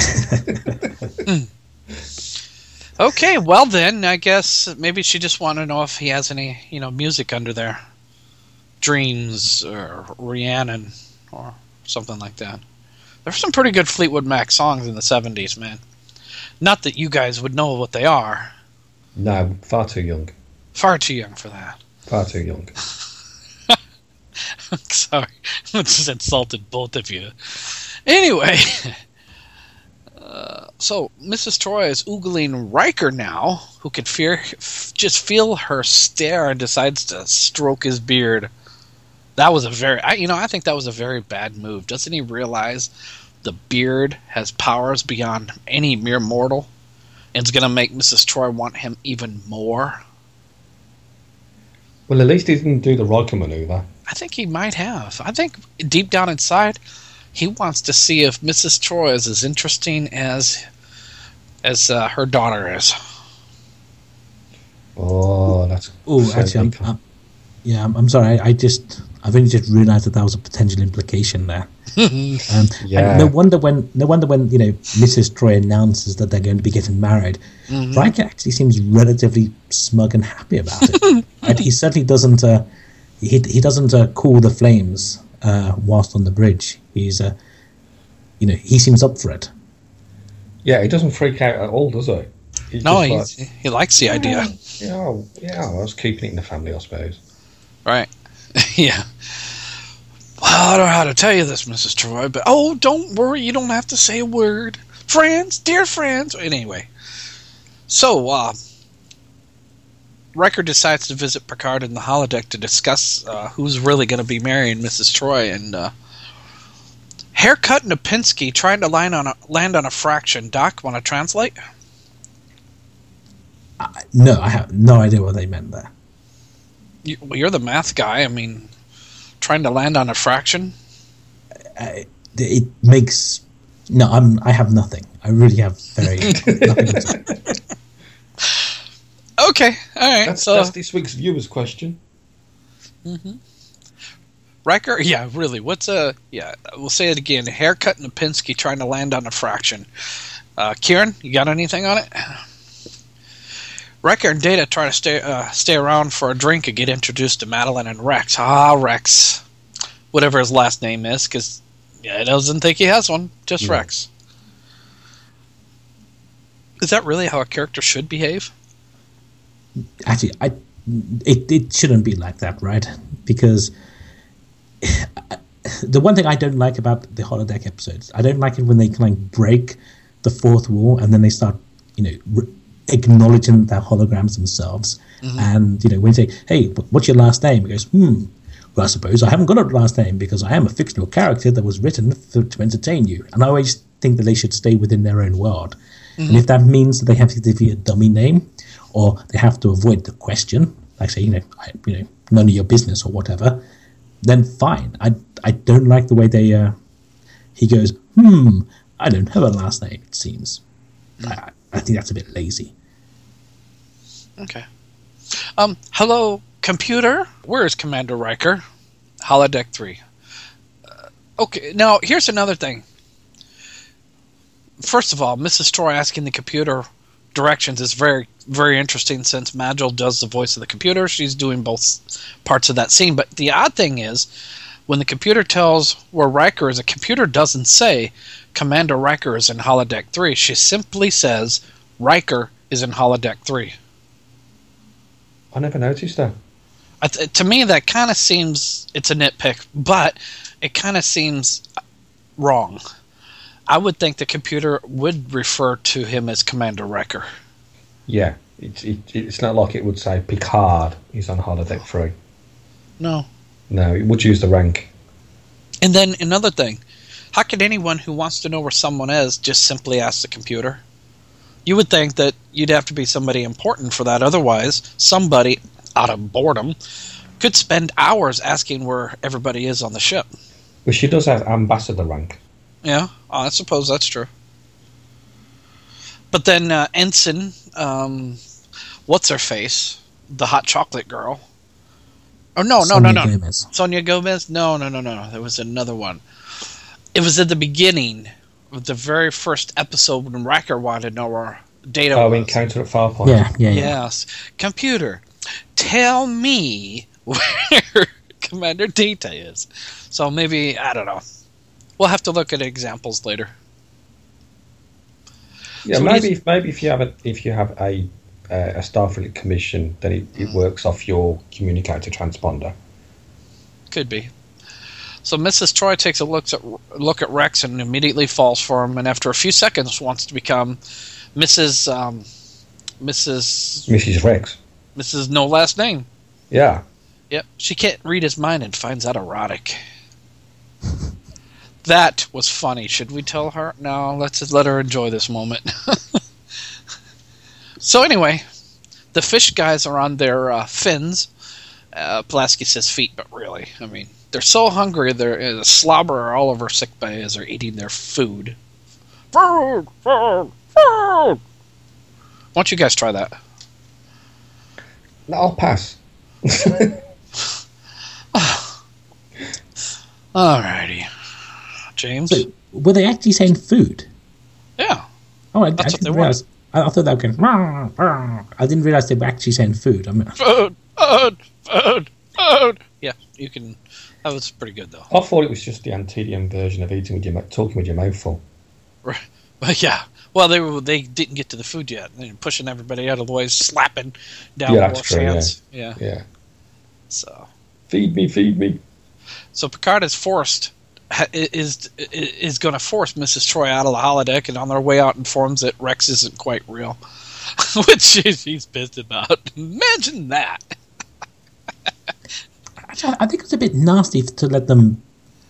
Okay, well then, I guess maybe she just wanted to know if he has any, you know, music under there. Dreams or Rhiannon or something like that. There's some pretty good Fleetwood Mac songs in the seventies, man. Not that you guys would know what they are. No, far too young. Far too young for that. Far too young. Sorry, I just insulted both of you. Anyway, uh, so Missus Troy is oogling Riker now, who can fear, f- just feel her stare and decides to stroke his beard. That was a very, I, you know, I think that was a very bad move. Doesn't he realize the beard has powers beyond any mere mortal? And it's going to make Missus Troy want him even more? Well, at least he didn't do the Riker maneuver. I think he might have. I think deep down inside, he wants to see if Missus Troy is as interesting as as uh, her daughter is. Oh, that's... Oh, so actually, I'm, I'm, yeah, I'm, I'm sorry. I, I just, I've only just realised that that was a potential implication there. um, yeah. No wonder when, no wonder when you know Missus Troy announces that they're going to be getting married. Mm-hmm. Riker actually seems relatively smug and happy about it. And he certainly doesn't. Uh, he he doesn't uh, cool the flames uh, whilst on the bridge. He's, uh, you know, he seems up for it. Yeah, he doesn't freak out at all, does he? He's no, like, he he likes the idea. Yeah, yeah, I was keeping it in the family, I suppose. Right. Yeah. Well, I don't know how to tell you this, Missus Troy, but oh, don't worry, you don't have to say a word. Friends, dear friends. Anyway, so uh, Riker decides to visit Picard in the holodeck to discuss uh, who's really going to be marrying Missus Troy, and uh, Haircut Napinski trying to land on a, land on a fraction. Doc, want to translate? Uh, no, I have no idea what they meant there. You, well, you're the math guy. I mean, trying to land on a fraction? Uh, it makes... No, I'm, I have nothing. I really have very nothing to say. Okay, all right. That's, so that's this week's viewer's question. Mm-hmm. Riker, yeah, really. What's a yeah? We'll say it again. Haircut Napinski trying to land on a fraction. Uh, Kieran, you got anything on it? Riker and Data try to stay uh, stay around for a drink and get introduced to Madeline and Rex. Ah, Rex, whatever his last name is, because yeah, he doesn't think he has one. Just yeah. Rex. Is that really how a character should behave? Actually, I it it shouldn't be like that, right? Because the one thing I don't like about the holodeck episodes, I don't like it when they kind of break the fourth wall and then they start, you know, re- acknowledging their holograms themselves. Mm-hmm. And you know, when you say, "Hey, what's your last name?" He goes, "Hmm. Well, I suppose I haven't got a last name because I am a fictional character that was written for, to entertain you." And I always think that they should stay within their own world. Mm-hmm. And if that means that they have to give you a dummy name, or they have to avoid the question, like say, you know, I, you know, none of your business or whatever, then fine. I I don't like the way they. Uh, he goes, hmm. I don't have a last name. It seems. Mm. I, I think that's a bit lazy. Okay. Um. Hello, computer. Where is Commander Riker? Holodeck three. Uh, okay. Now here's another thing. First of all, Missus Troy asking the computer directions is very, very interesting since Madrigal does the voice of the computer. She's doing both parts of that scene. But the odd thing is, when the computer tells where Riker is, the computer doesn't say Commander Riker is in Holodeck three. She simply says Riker is in Holodeck three. I never noticed that. I th- to me, that kind of seems, it's a nitpick, but it kind of seems wrong. I would think the computer would refer to him as Commander Riker. Yeah, it's it, it's not like it would say Picard is on Holodeck three. No. No, it would use the rank. And then another thing, how can anyone who wants to know where someone is just simply ask the computer? You would think that you'd have to be somebody important for that. Otherwise, somebody, out of boredom, could spend hours asking where everybody is on the ship. Well, she does have ambassador rank. Yeah, I suppose that's true. But then uh, Ensign, um, what's her face? The hot chocolate girl. Oh, no, no, Sonia no, no. Gomez. Sonia Gomez? No, no, no, no. There was another one. It was at the beginning of the very first episode when Riker wanted to know where Data oh, was. Encounter at Farpoint. Yeah, yeah, yeah. Yes. Computer, tell me where Commander Data is. So maybe, I don't know. We'll have to look at examples later. Yeah, so maybe if, maybe if you have a if you have a uh, a Starfleet commission, then it, it works off your communicator transponder. Could be. So Missus Troy takes a look at look at Rex and immediately falls for him, and after a few seconds wants to become Missus Um, Missus Missus Rex. Missus No last name. Yeah. Yep. She can't read his mind and finds that erotic. That was funny. Should we tell her? No, let's just let her enjoy this moment. So anyway, the fish guys are on their uh, fins. Uh, Pulaski says feet, but really, I mean, they're so hungry. They're uh, slobber all over sick bay as they're eating their food. Food, food, food. Why don't you guys try that? No, I'll pass. Alrighty. James? So, were they actually saying food? Yeah. Oh, I, That's I what they didn't realize. I, I thought they were going. Rah, rah. I didn't realize they were actually saying food. I mean, food, food, food, food. Yeah, you can. That was pretty good, though. I thought it was just the Antedium version of eating with your talking with your mouth full. Right. But yeah. Well, they were. They didn't get to the food yet. They're pushing everybody out of the way, slapping down yeah, Worf's true, hands. Yeah. yeah. Yeah. So. Feed me, feed me. So Picard is forced. Is is going to force Missus Troy out of the holodeck, and on their way out informs that Rex isn't quite real, which she's pissed about. Imagine that. I think it's a bit nasty to let them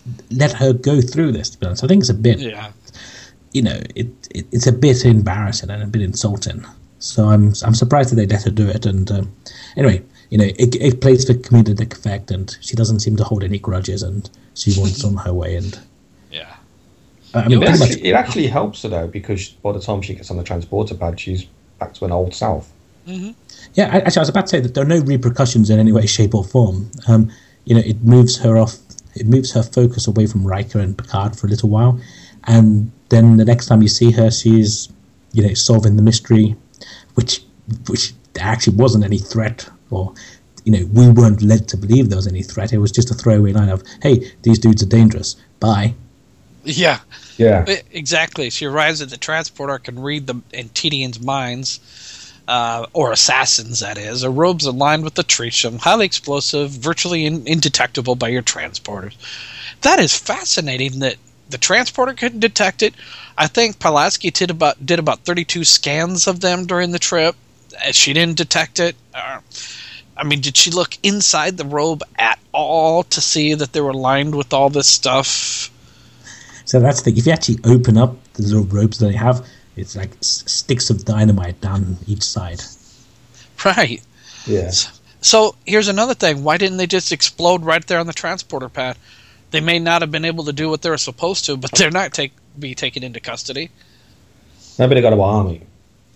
let her go through this. To be honest, I think it's a bit, Yeah. you know, it, it it's a bit embarrassing and a bit insulting. So I'm I'm surprised that they let her do it. And um, anyway, you know, it, it plays for comedic effect, and she doesn't seem to hold any grudges, and she wants on her way. And Yeah. I mean, It pretty much, actually, it actually helps her though, because by the time she gets on the transporter pad, she's back to an old self. yeah. I- Actually, I was about to say that there are no repercussions in any way, shape, or form. Um, you know, it moves her off. It moves her focus away from Riker and Picard for a little while, and then the next time you see her, she's, you know, solving the mystery, which which there actually wasn't any threat, or, you know, we weren't led to believe there was any threat. It was just a throwaway line of, "Hey, these dudes are dangerous. Bye." Yeah. Yeah. E- Exactly. She arrives at the transporter, can read the Antedians' minds, uh, or assassins, that is. Her robes are lined with the tritium, highly explosive, virtually in- indetectable by your transporters. That is fascinating that the transporter couldn't detect it. I think Pulaski did about did about thirty-two scans of them during the trip. Uh, She didn't detect it. Uh, I mean, did she look inside the robe at all to see that they were lined with all this stuff? So that's the thing. If you actually open up the little ropes that they have, it's like s- sticks of dynamite down each side. Right. Yeah. So here's another thing. Why didn't they just explode right there on the transporter pad? They may not have been able to do what they were supposed to, but they're not take be taken into custody. Maybe they got to arm it.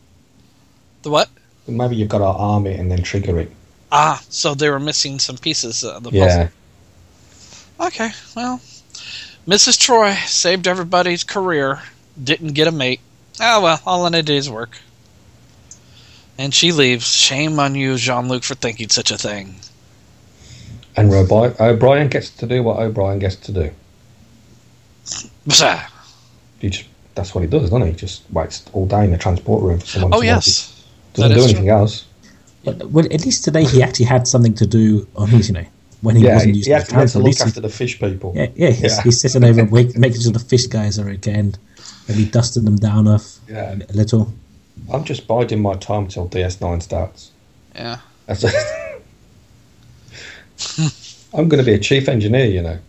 The what? Maybe you've got to arm it and then trigger it. Ah, so they were missing some pieces of the puzzle. Yeah. Okay, well, Missus Troy saved everybody's career, didn't get a mate. Oh well, all in a day's work. And she leaves. Shame on you, Jean-Luc, for thinking such a thing. And Robi- O'Brien gets to do what O'Brien gets to do. Bzah. He just, that's what he does, doesn't he? He just waits all day in the transport room for someone Oh to yes, Doesn't That do is anything true. else. But, well, at least today he actually had something to do on his, you know, when he Yeah, wasn't he, using he the has to, he has to transport. At look least he- after the fish people. Yeah, yeah, he's, Yeah. he's sitting over wake, making sure the fish guys are okay, and maybe dusting them down off Yeah. a little. I'm just biding my time till D S nine starts. Yeah. That's I'm going to be a chief engineer, you know.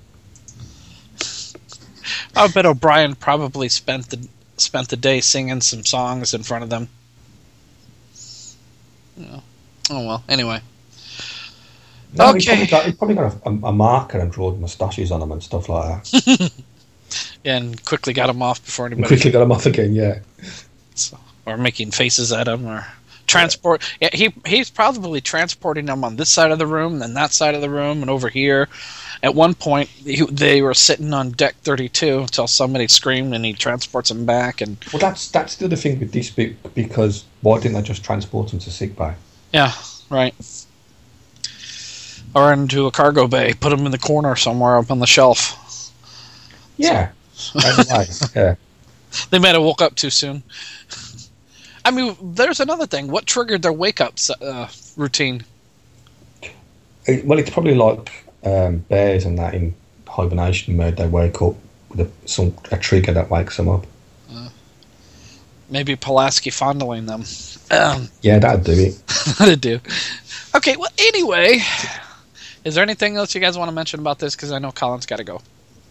I bet O'Brien probably spent the spent the day singing some songs in front of them. Yeah. Oh well. Anyway. No, He Okay. probably got, he probably got a, a marker and drawn moustaches on them and stuff like that. Yeah, and quickly got him off before And anybody. quickly got them off again, yeah. So, or making faces at him, or transport. Yeah, he he's probably transporting them on this side of the room, and that side of the room, and over here. At one point, he, they were sitting on deck thirty-two until somebody screamed, and he transports them back. And Well, that's that's the other thing with this bit, because why didn't they just transport them to sick bay? yeah, right. Or into a cargo bay, put them in the corner somewhere up on the shelf. Yeah. Anyway, yeah. They might have woke up too soon. I mean, there's another thing. What triggered their wake-up uh, routine? It- well, it's probably like um, bears and that in hibernation mode. They wake up with a, some a trigger that wakes them up. Maybe Pulaski fondling them. Um, Yeah, that'd do it. That'd do. Okay, well, anyway, is there anything else you guys want to mention about this? Because I know Colin's got to go.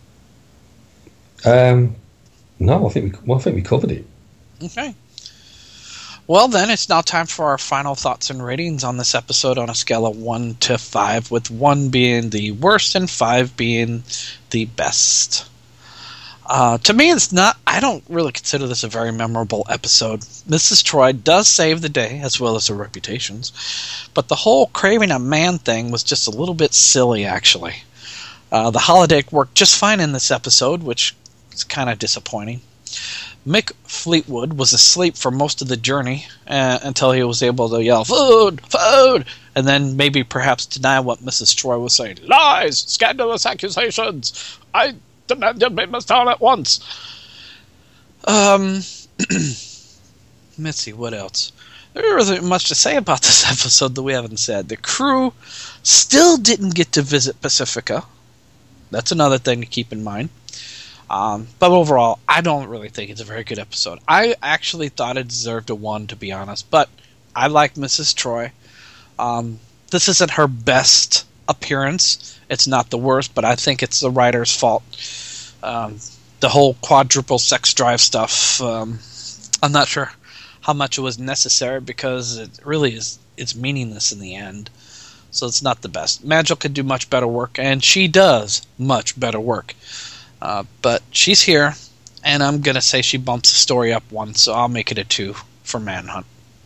Um, no, I think we well, I think we covered it. Okay. Well, then, it's now time for our final thoughts and ratings on this episode on a scale of one to five, with one being the worst and five being the best. Uh, to me, it's not. I don't really consider this a very memorable episode. Missus Troy does save the day, as well as her reputations, but the whole craving a man thing was just a little bit silly, actually. Uh, the holodeck worked just fine in this episode, which is kind of disappointing. Mick Fleetwood was asleep for most of the journey uh, until he was able to yell, "Food! Food!" and then maybe perhaps deny what Missus Troy was saying. "Lies! Scandalous accusations! I demand you be Miss Town at once!" Um, let's see, what else? There isn't much to say about this episode that we haven't said. The crew still didn't get to visit Pacifica. That's another thing to keep in mind. Um, but overall, I don't really think it's a very good episode. I actually thought it deserved a one, to be honest. But I like Missus Troy. Um, this isn't her best appearance. It's not the worst, but I think it's the writer's fault. Um, the whole quadruple sex drive stuff, um, I'm not sure how much it was necessary because it really is it's meaningless in the end. So it's not the best. Magil could do much better work, and she does much better work. Uh, but she's here, and I'm going to say she bumps the story up one, so I'll make it a two for Manhunt.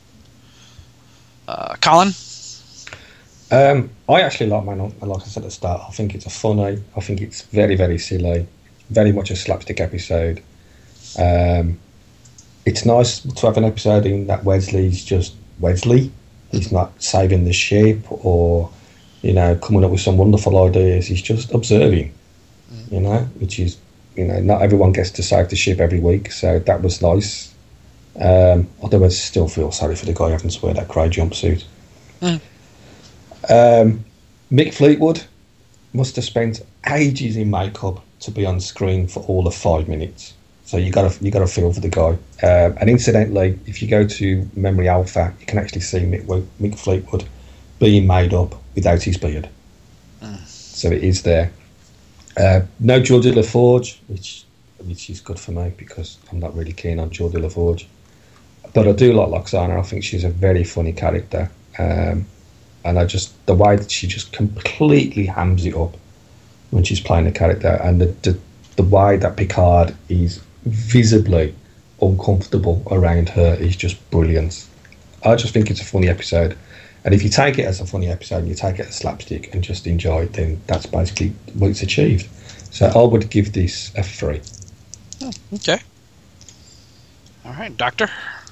Uh, Colin? Um, I actually like Manhunt, and like I said at the start, I think it's a funny, I think it's very, very silly, very much a slapstick episode. Um, it's nice to have an episode in that Wesley's just Wesley. He's not saving the ship or, you know, coming up with some wonderful ideas. He's just observing, mm. you know, which is, you know, not everyone gets to save the ship every week, so that was nice. Um, although I still feel sorry for the guy having to wear that grey jumpsuit. Mm. Um, Mick Fleetwood must have spent ages in makeup to be on screen for all of five minutes. So you got to you got to feel for the guy. Um, and incidentally, if you go to Memory Alpha, you can actually see Mick, Mick Fleetwood being made up without his beard. Mm. So it is there. Uh, no Geordie LaForge, which which is good for me because I'm not really keen on Geordie LaForge. But I do like Loxana. I think she's a very funny character. Um, and I just the way that she just completely hams it up when she's playing the character, and the the, the way that Picard is visibly uncomfortable around her is just brilliant. I just think it's a funny episode, and if you take it as a funny episode and you take it as slapstick and just enjoy it, then that's basically what it's achieved. So I would give this a three. Oh, okay. All right, Doctor.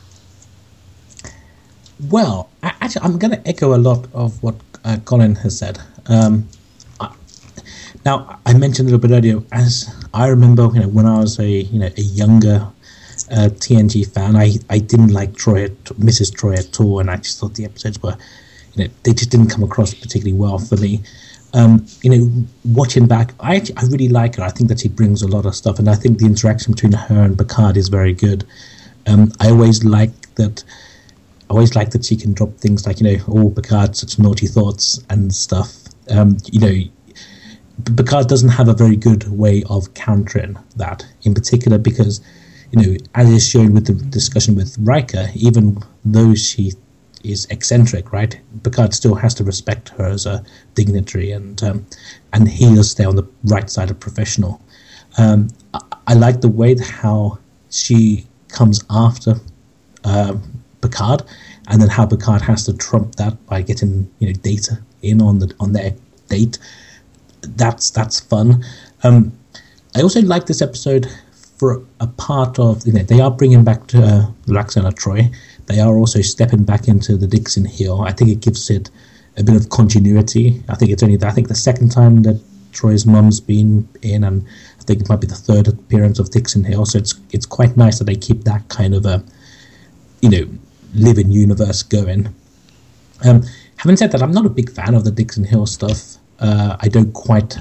Well, actually, I'm going to echo a lot of what uh, Colin has said. Um, I, now, I mentioned a little bit earlier, as I remember, you know, when I was a you know a younger uh, T N G fan, I, I didn't like Troy, Missus Troy at all, and I just thought the episodes were, you know, they just didn't come across particularly well for me. Um, you know, watching back, I actually, I really like her. I think that she brings a lot of stuff, and I think the interaction between her and Picard is very good. Um, I always like that. I always like that she can drop things like, you know, oh, Picard, such naughty thoughts and stuff. Um, you know, Picard doesn't have a very good way of countering that, in particular because, you know, as is shown with the discussion with Riker, even though she is eccentric, right, Picard still has to respect her as a dignitary, and um, and he does stay on the right side of professional. Um, I, I like the way how she comes after um, Picard, and then how Picard has to trump that by getting, you know, Data in on the on their date. That's that's fun. Um, I also like this episode for a part of, you know, they are bringing back to uh, Lwaxana Troi. They are also stepping back into the Dixon Hill. I think it gives it a bit of continuity. I think it's only I think the second time that Troy's mum's been in, and I think it might be the third appearance of Dixon Hill. So it's it's quite nice that they keep that kind of a, you know, living universe going. Um, having said that, I'm not a big fan of the Dixon Hill stuff. Uh, I don't quite.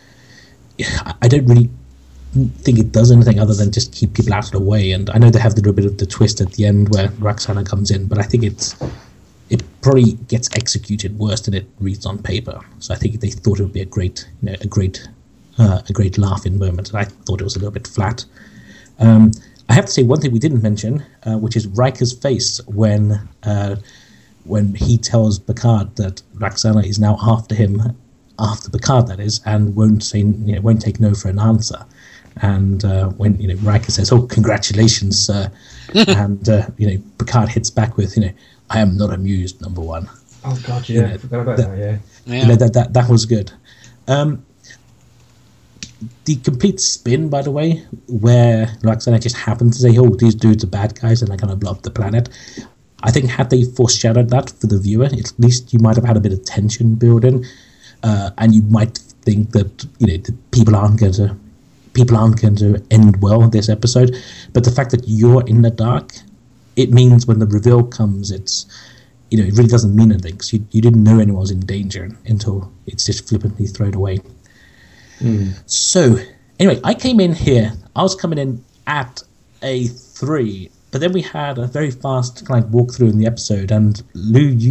I don't really think it does anything other than just keep people out of the way. And I know they have the little bit of the twist at the end where Lwaxana comes in, but I think it's it probably gets executed worse than it reads on paper. So I think they thought it would be a great, you know, a great, uh, a great laughing moment, and I thought it was a little bit flat. Um, I have to say one thing we didn't mention, uh, which is Riker's face when uh, when he tells Picard that Lwaxana is now after him, after Picard that is, and won't say, you know, won't take no for an answer. And uh, when, you know, Riker says, "Oh, congratulations, sir," and uh, you know, Picard hits back with, you know, "I am not amused, number one." Oh God, yeah, you know, I forgot about that, that. Yeah, yeah. You know, that that that was good. Um, the complete spin, by the way, where Lwaxana just happened to say, "Oh, these dudes are bad guys and they're going to blow up the planet." I think had they foreshadowed that for the viewer, at least you might have had a bit of tension building, uh, and you might think that, you know, the people aren't going to people aren't going to end well this episode. But the fact that you're in the dark, it means when the reveal comes, it's, you know, it really doesn't mean anything because you, you didn't know anyone was in danger until it's just flippantly thrown away. Mm. So, anyway, I came in here, I was coming in at a three, but then we had a very fast kind of walkthrough in the episode, and Lou, you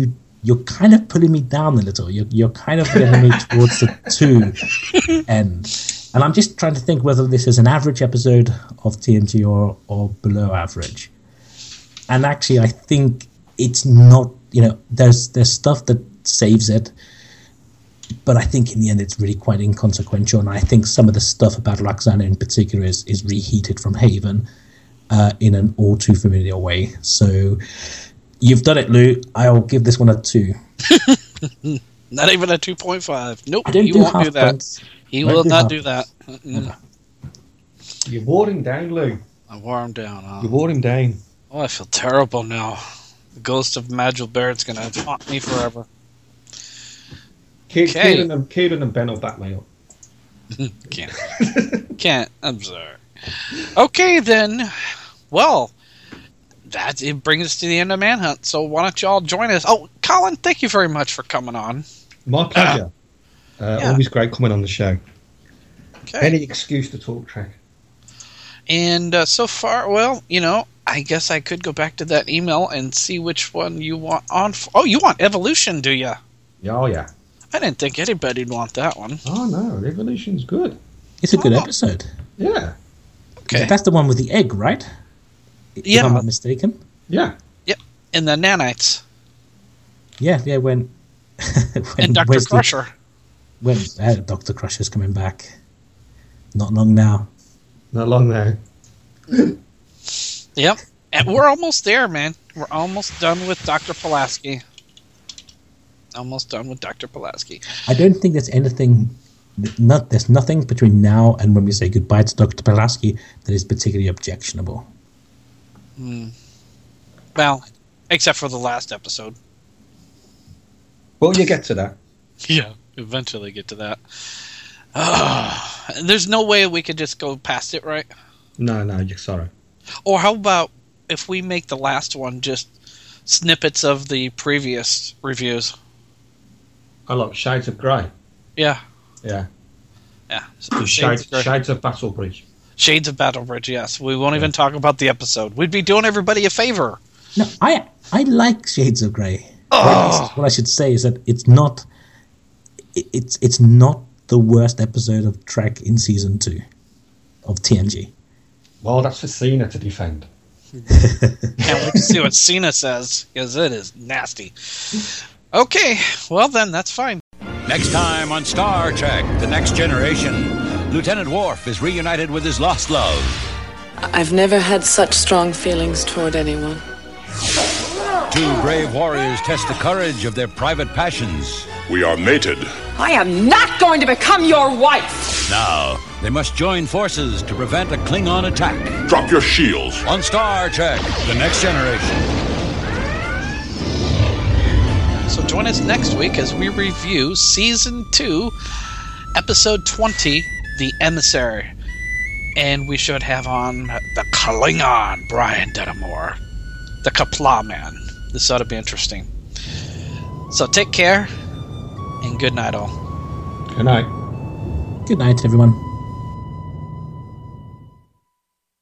you're kind of pulling me down a little. You're, you're kind of getting me towards the two end. And I'm just trying to think whether this is an average episode of T N G or, or below average. And actually, I think it's not, you know, there's there's stuff that saves it, but I think in the end it's really quite inconsequential. And I think some of the stuff about Lwaxana in particular is, is reheated from Haven uh, in an all too familiar way. So you've done it, Lou. I'll give this one a two. Not even a two point five. Nope, I don't he do won't half do that. points. He Don't will do not half do that. Mm-mm. You wore him down, Lou. I wore him down, huh? You wore him down. Oh, I feel terrible now. The ghost of Magil Barrett's going to haunt me forever. Ke- Okay. Kieran, and, Kieran and Ben will back me up. Can't. Can't. I'm sorry. Okay, then. Well, that it brings us to the end of Manhunt. So why don't you all join us? Oh, Colin, thank you very much for coming on. My pleasure. Uh, Yeah. Always great coming on the show. Okay. Any excuse to talk Trek. And uh, so far, well, you know, I guess I could go back to that email and see which one you want on. F- oh, you want Evolution, do you? Yeah, oh, yeah. I didn't think anybody'd want that one. Oh, no. Evolution's good. It's a good Oh. episode. Yeah. Okay. That's the one with the egg, right? If Yeah. I'm not mistaken. Yeah. Yep. And the nanites. Yeah, yeah, when... when And Doctor Wesley- Crusher. When uh, Doctor Crusher's coming back. Not long now. Not long now. Yep. And we're almost there, man. We're almost done with Doctor Pulaski. Almost done with Doctor Pulaski. I don't think there's anything... Not There's nothing between now and when we say goodbye to Doctor Pulaski that is particularly objectionable. Hmm. Well, except for the last episode. Well, you get to that. Yeah, eventually get to that. Uh, there's no way we could just go past it, right? No, no, you're sorry. Or how about if we make the last one just snippets of the previous reviews? I like Shades of Grey. Yeah, Yeah. yeah. Shades, Shades, Shades, Shades of Battlebridge. Shades of Battlebridge, yes. We won't even talk about the episode. We'd be doing everybody a favor. No, I I like Shades of Grey. Oh. What I should say is that it's not it- it's it's not the worst episode of Trek in season two of T N G. Well, that's for Cena to defend. Can't wait to see what Cena says, because it is nasty. Okay, well then, that's fine. Next time on Star Trek The Next Generation, Lieutenant Worf is reunited with his lost love. I've never had such strong feelings toward anyone. Two brave warriors test the courage of their private passions. We are mated. I am not going to become your wife! Now, they must join forces to prevent a Klingon attack. Drop your shields. On Star Trek The Next Generation. So join us next week as we review Season two, Episode twenty, The Emissary. And we should have on the Klingon, Brian Denimore. The Kapla Man. This ought to be interesting. So take care, and good night all. Good night. Good night, everyone.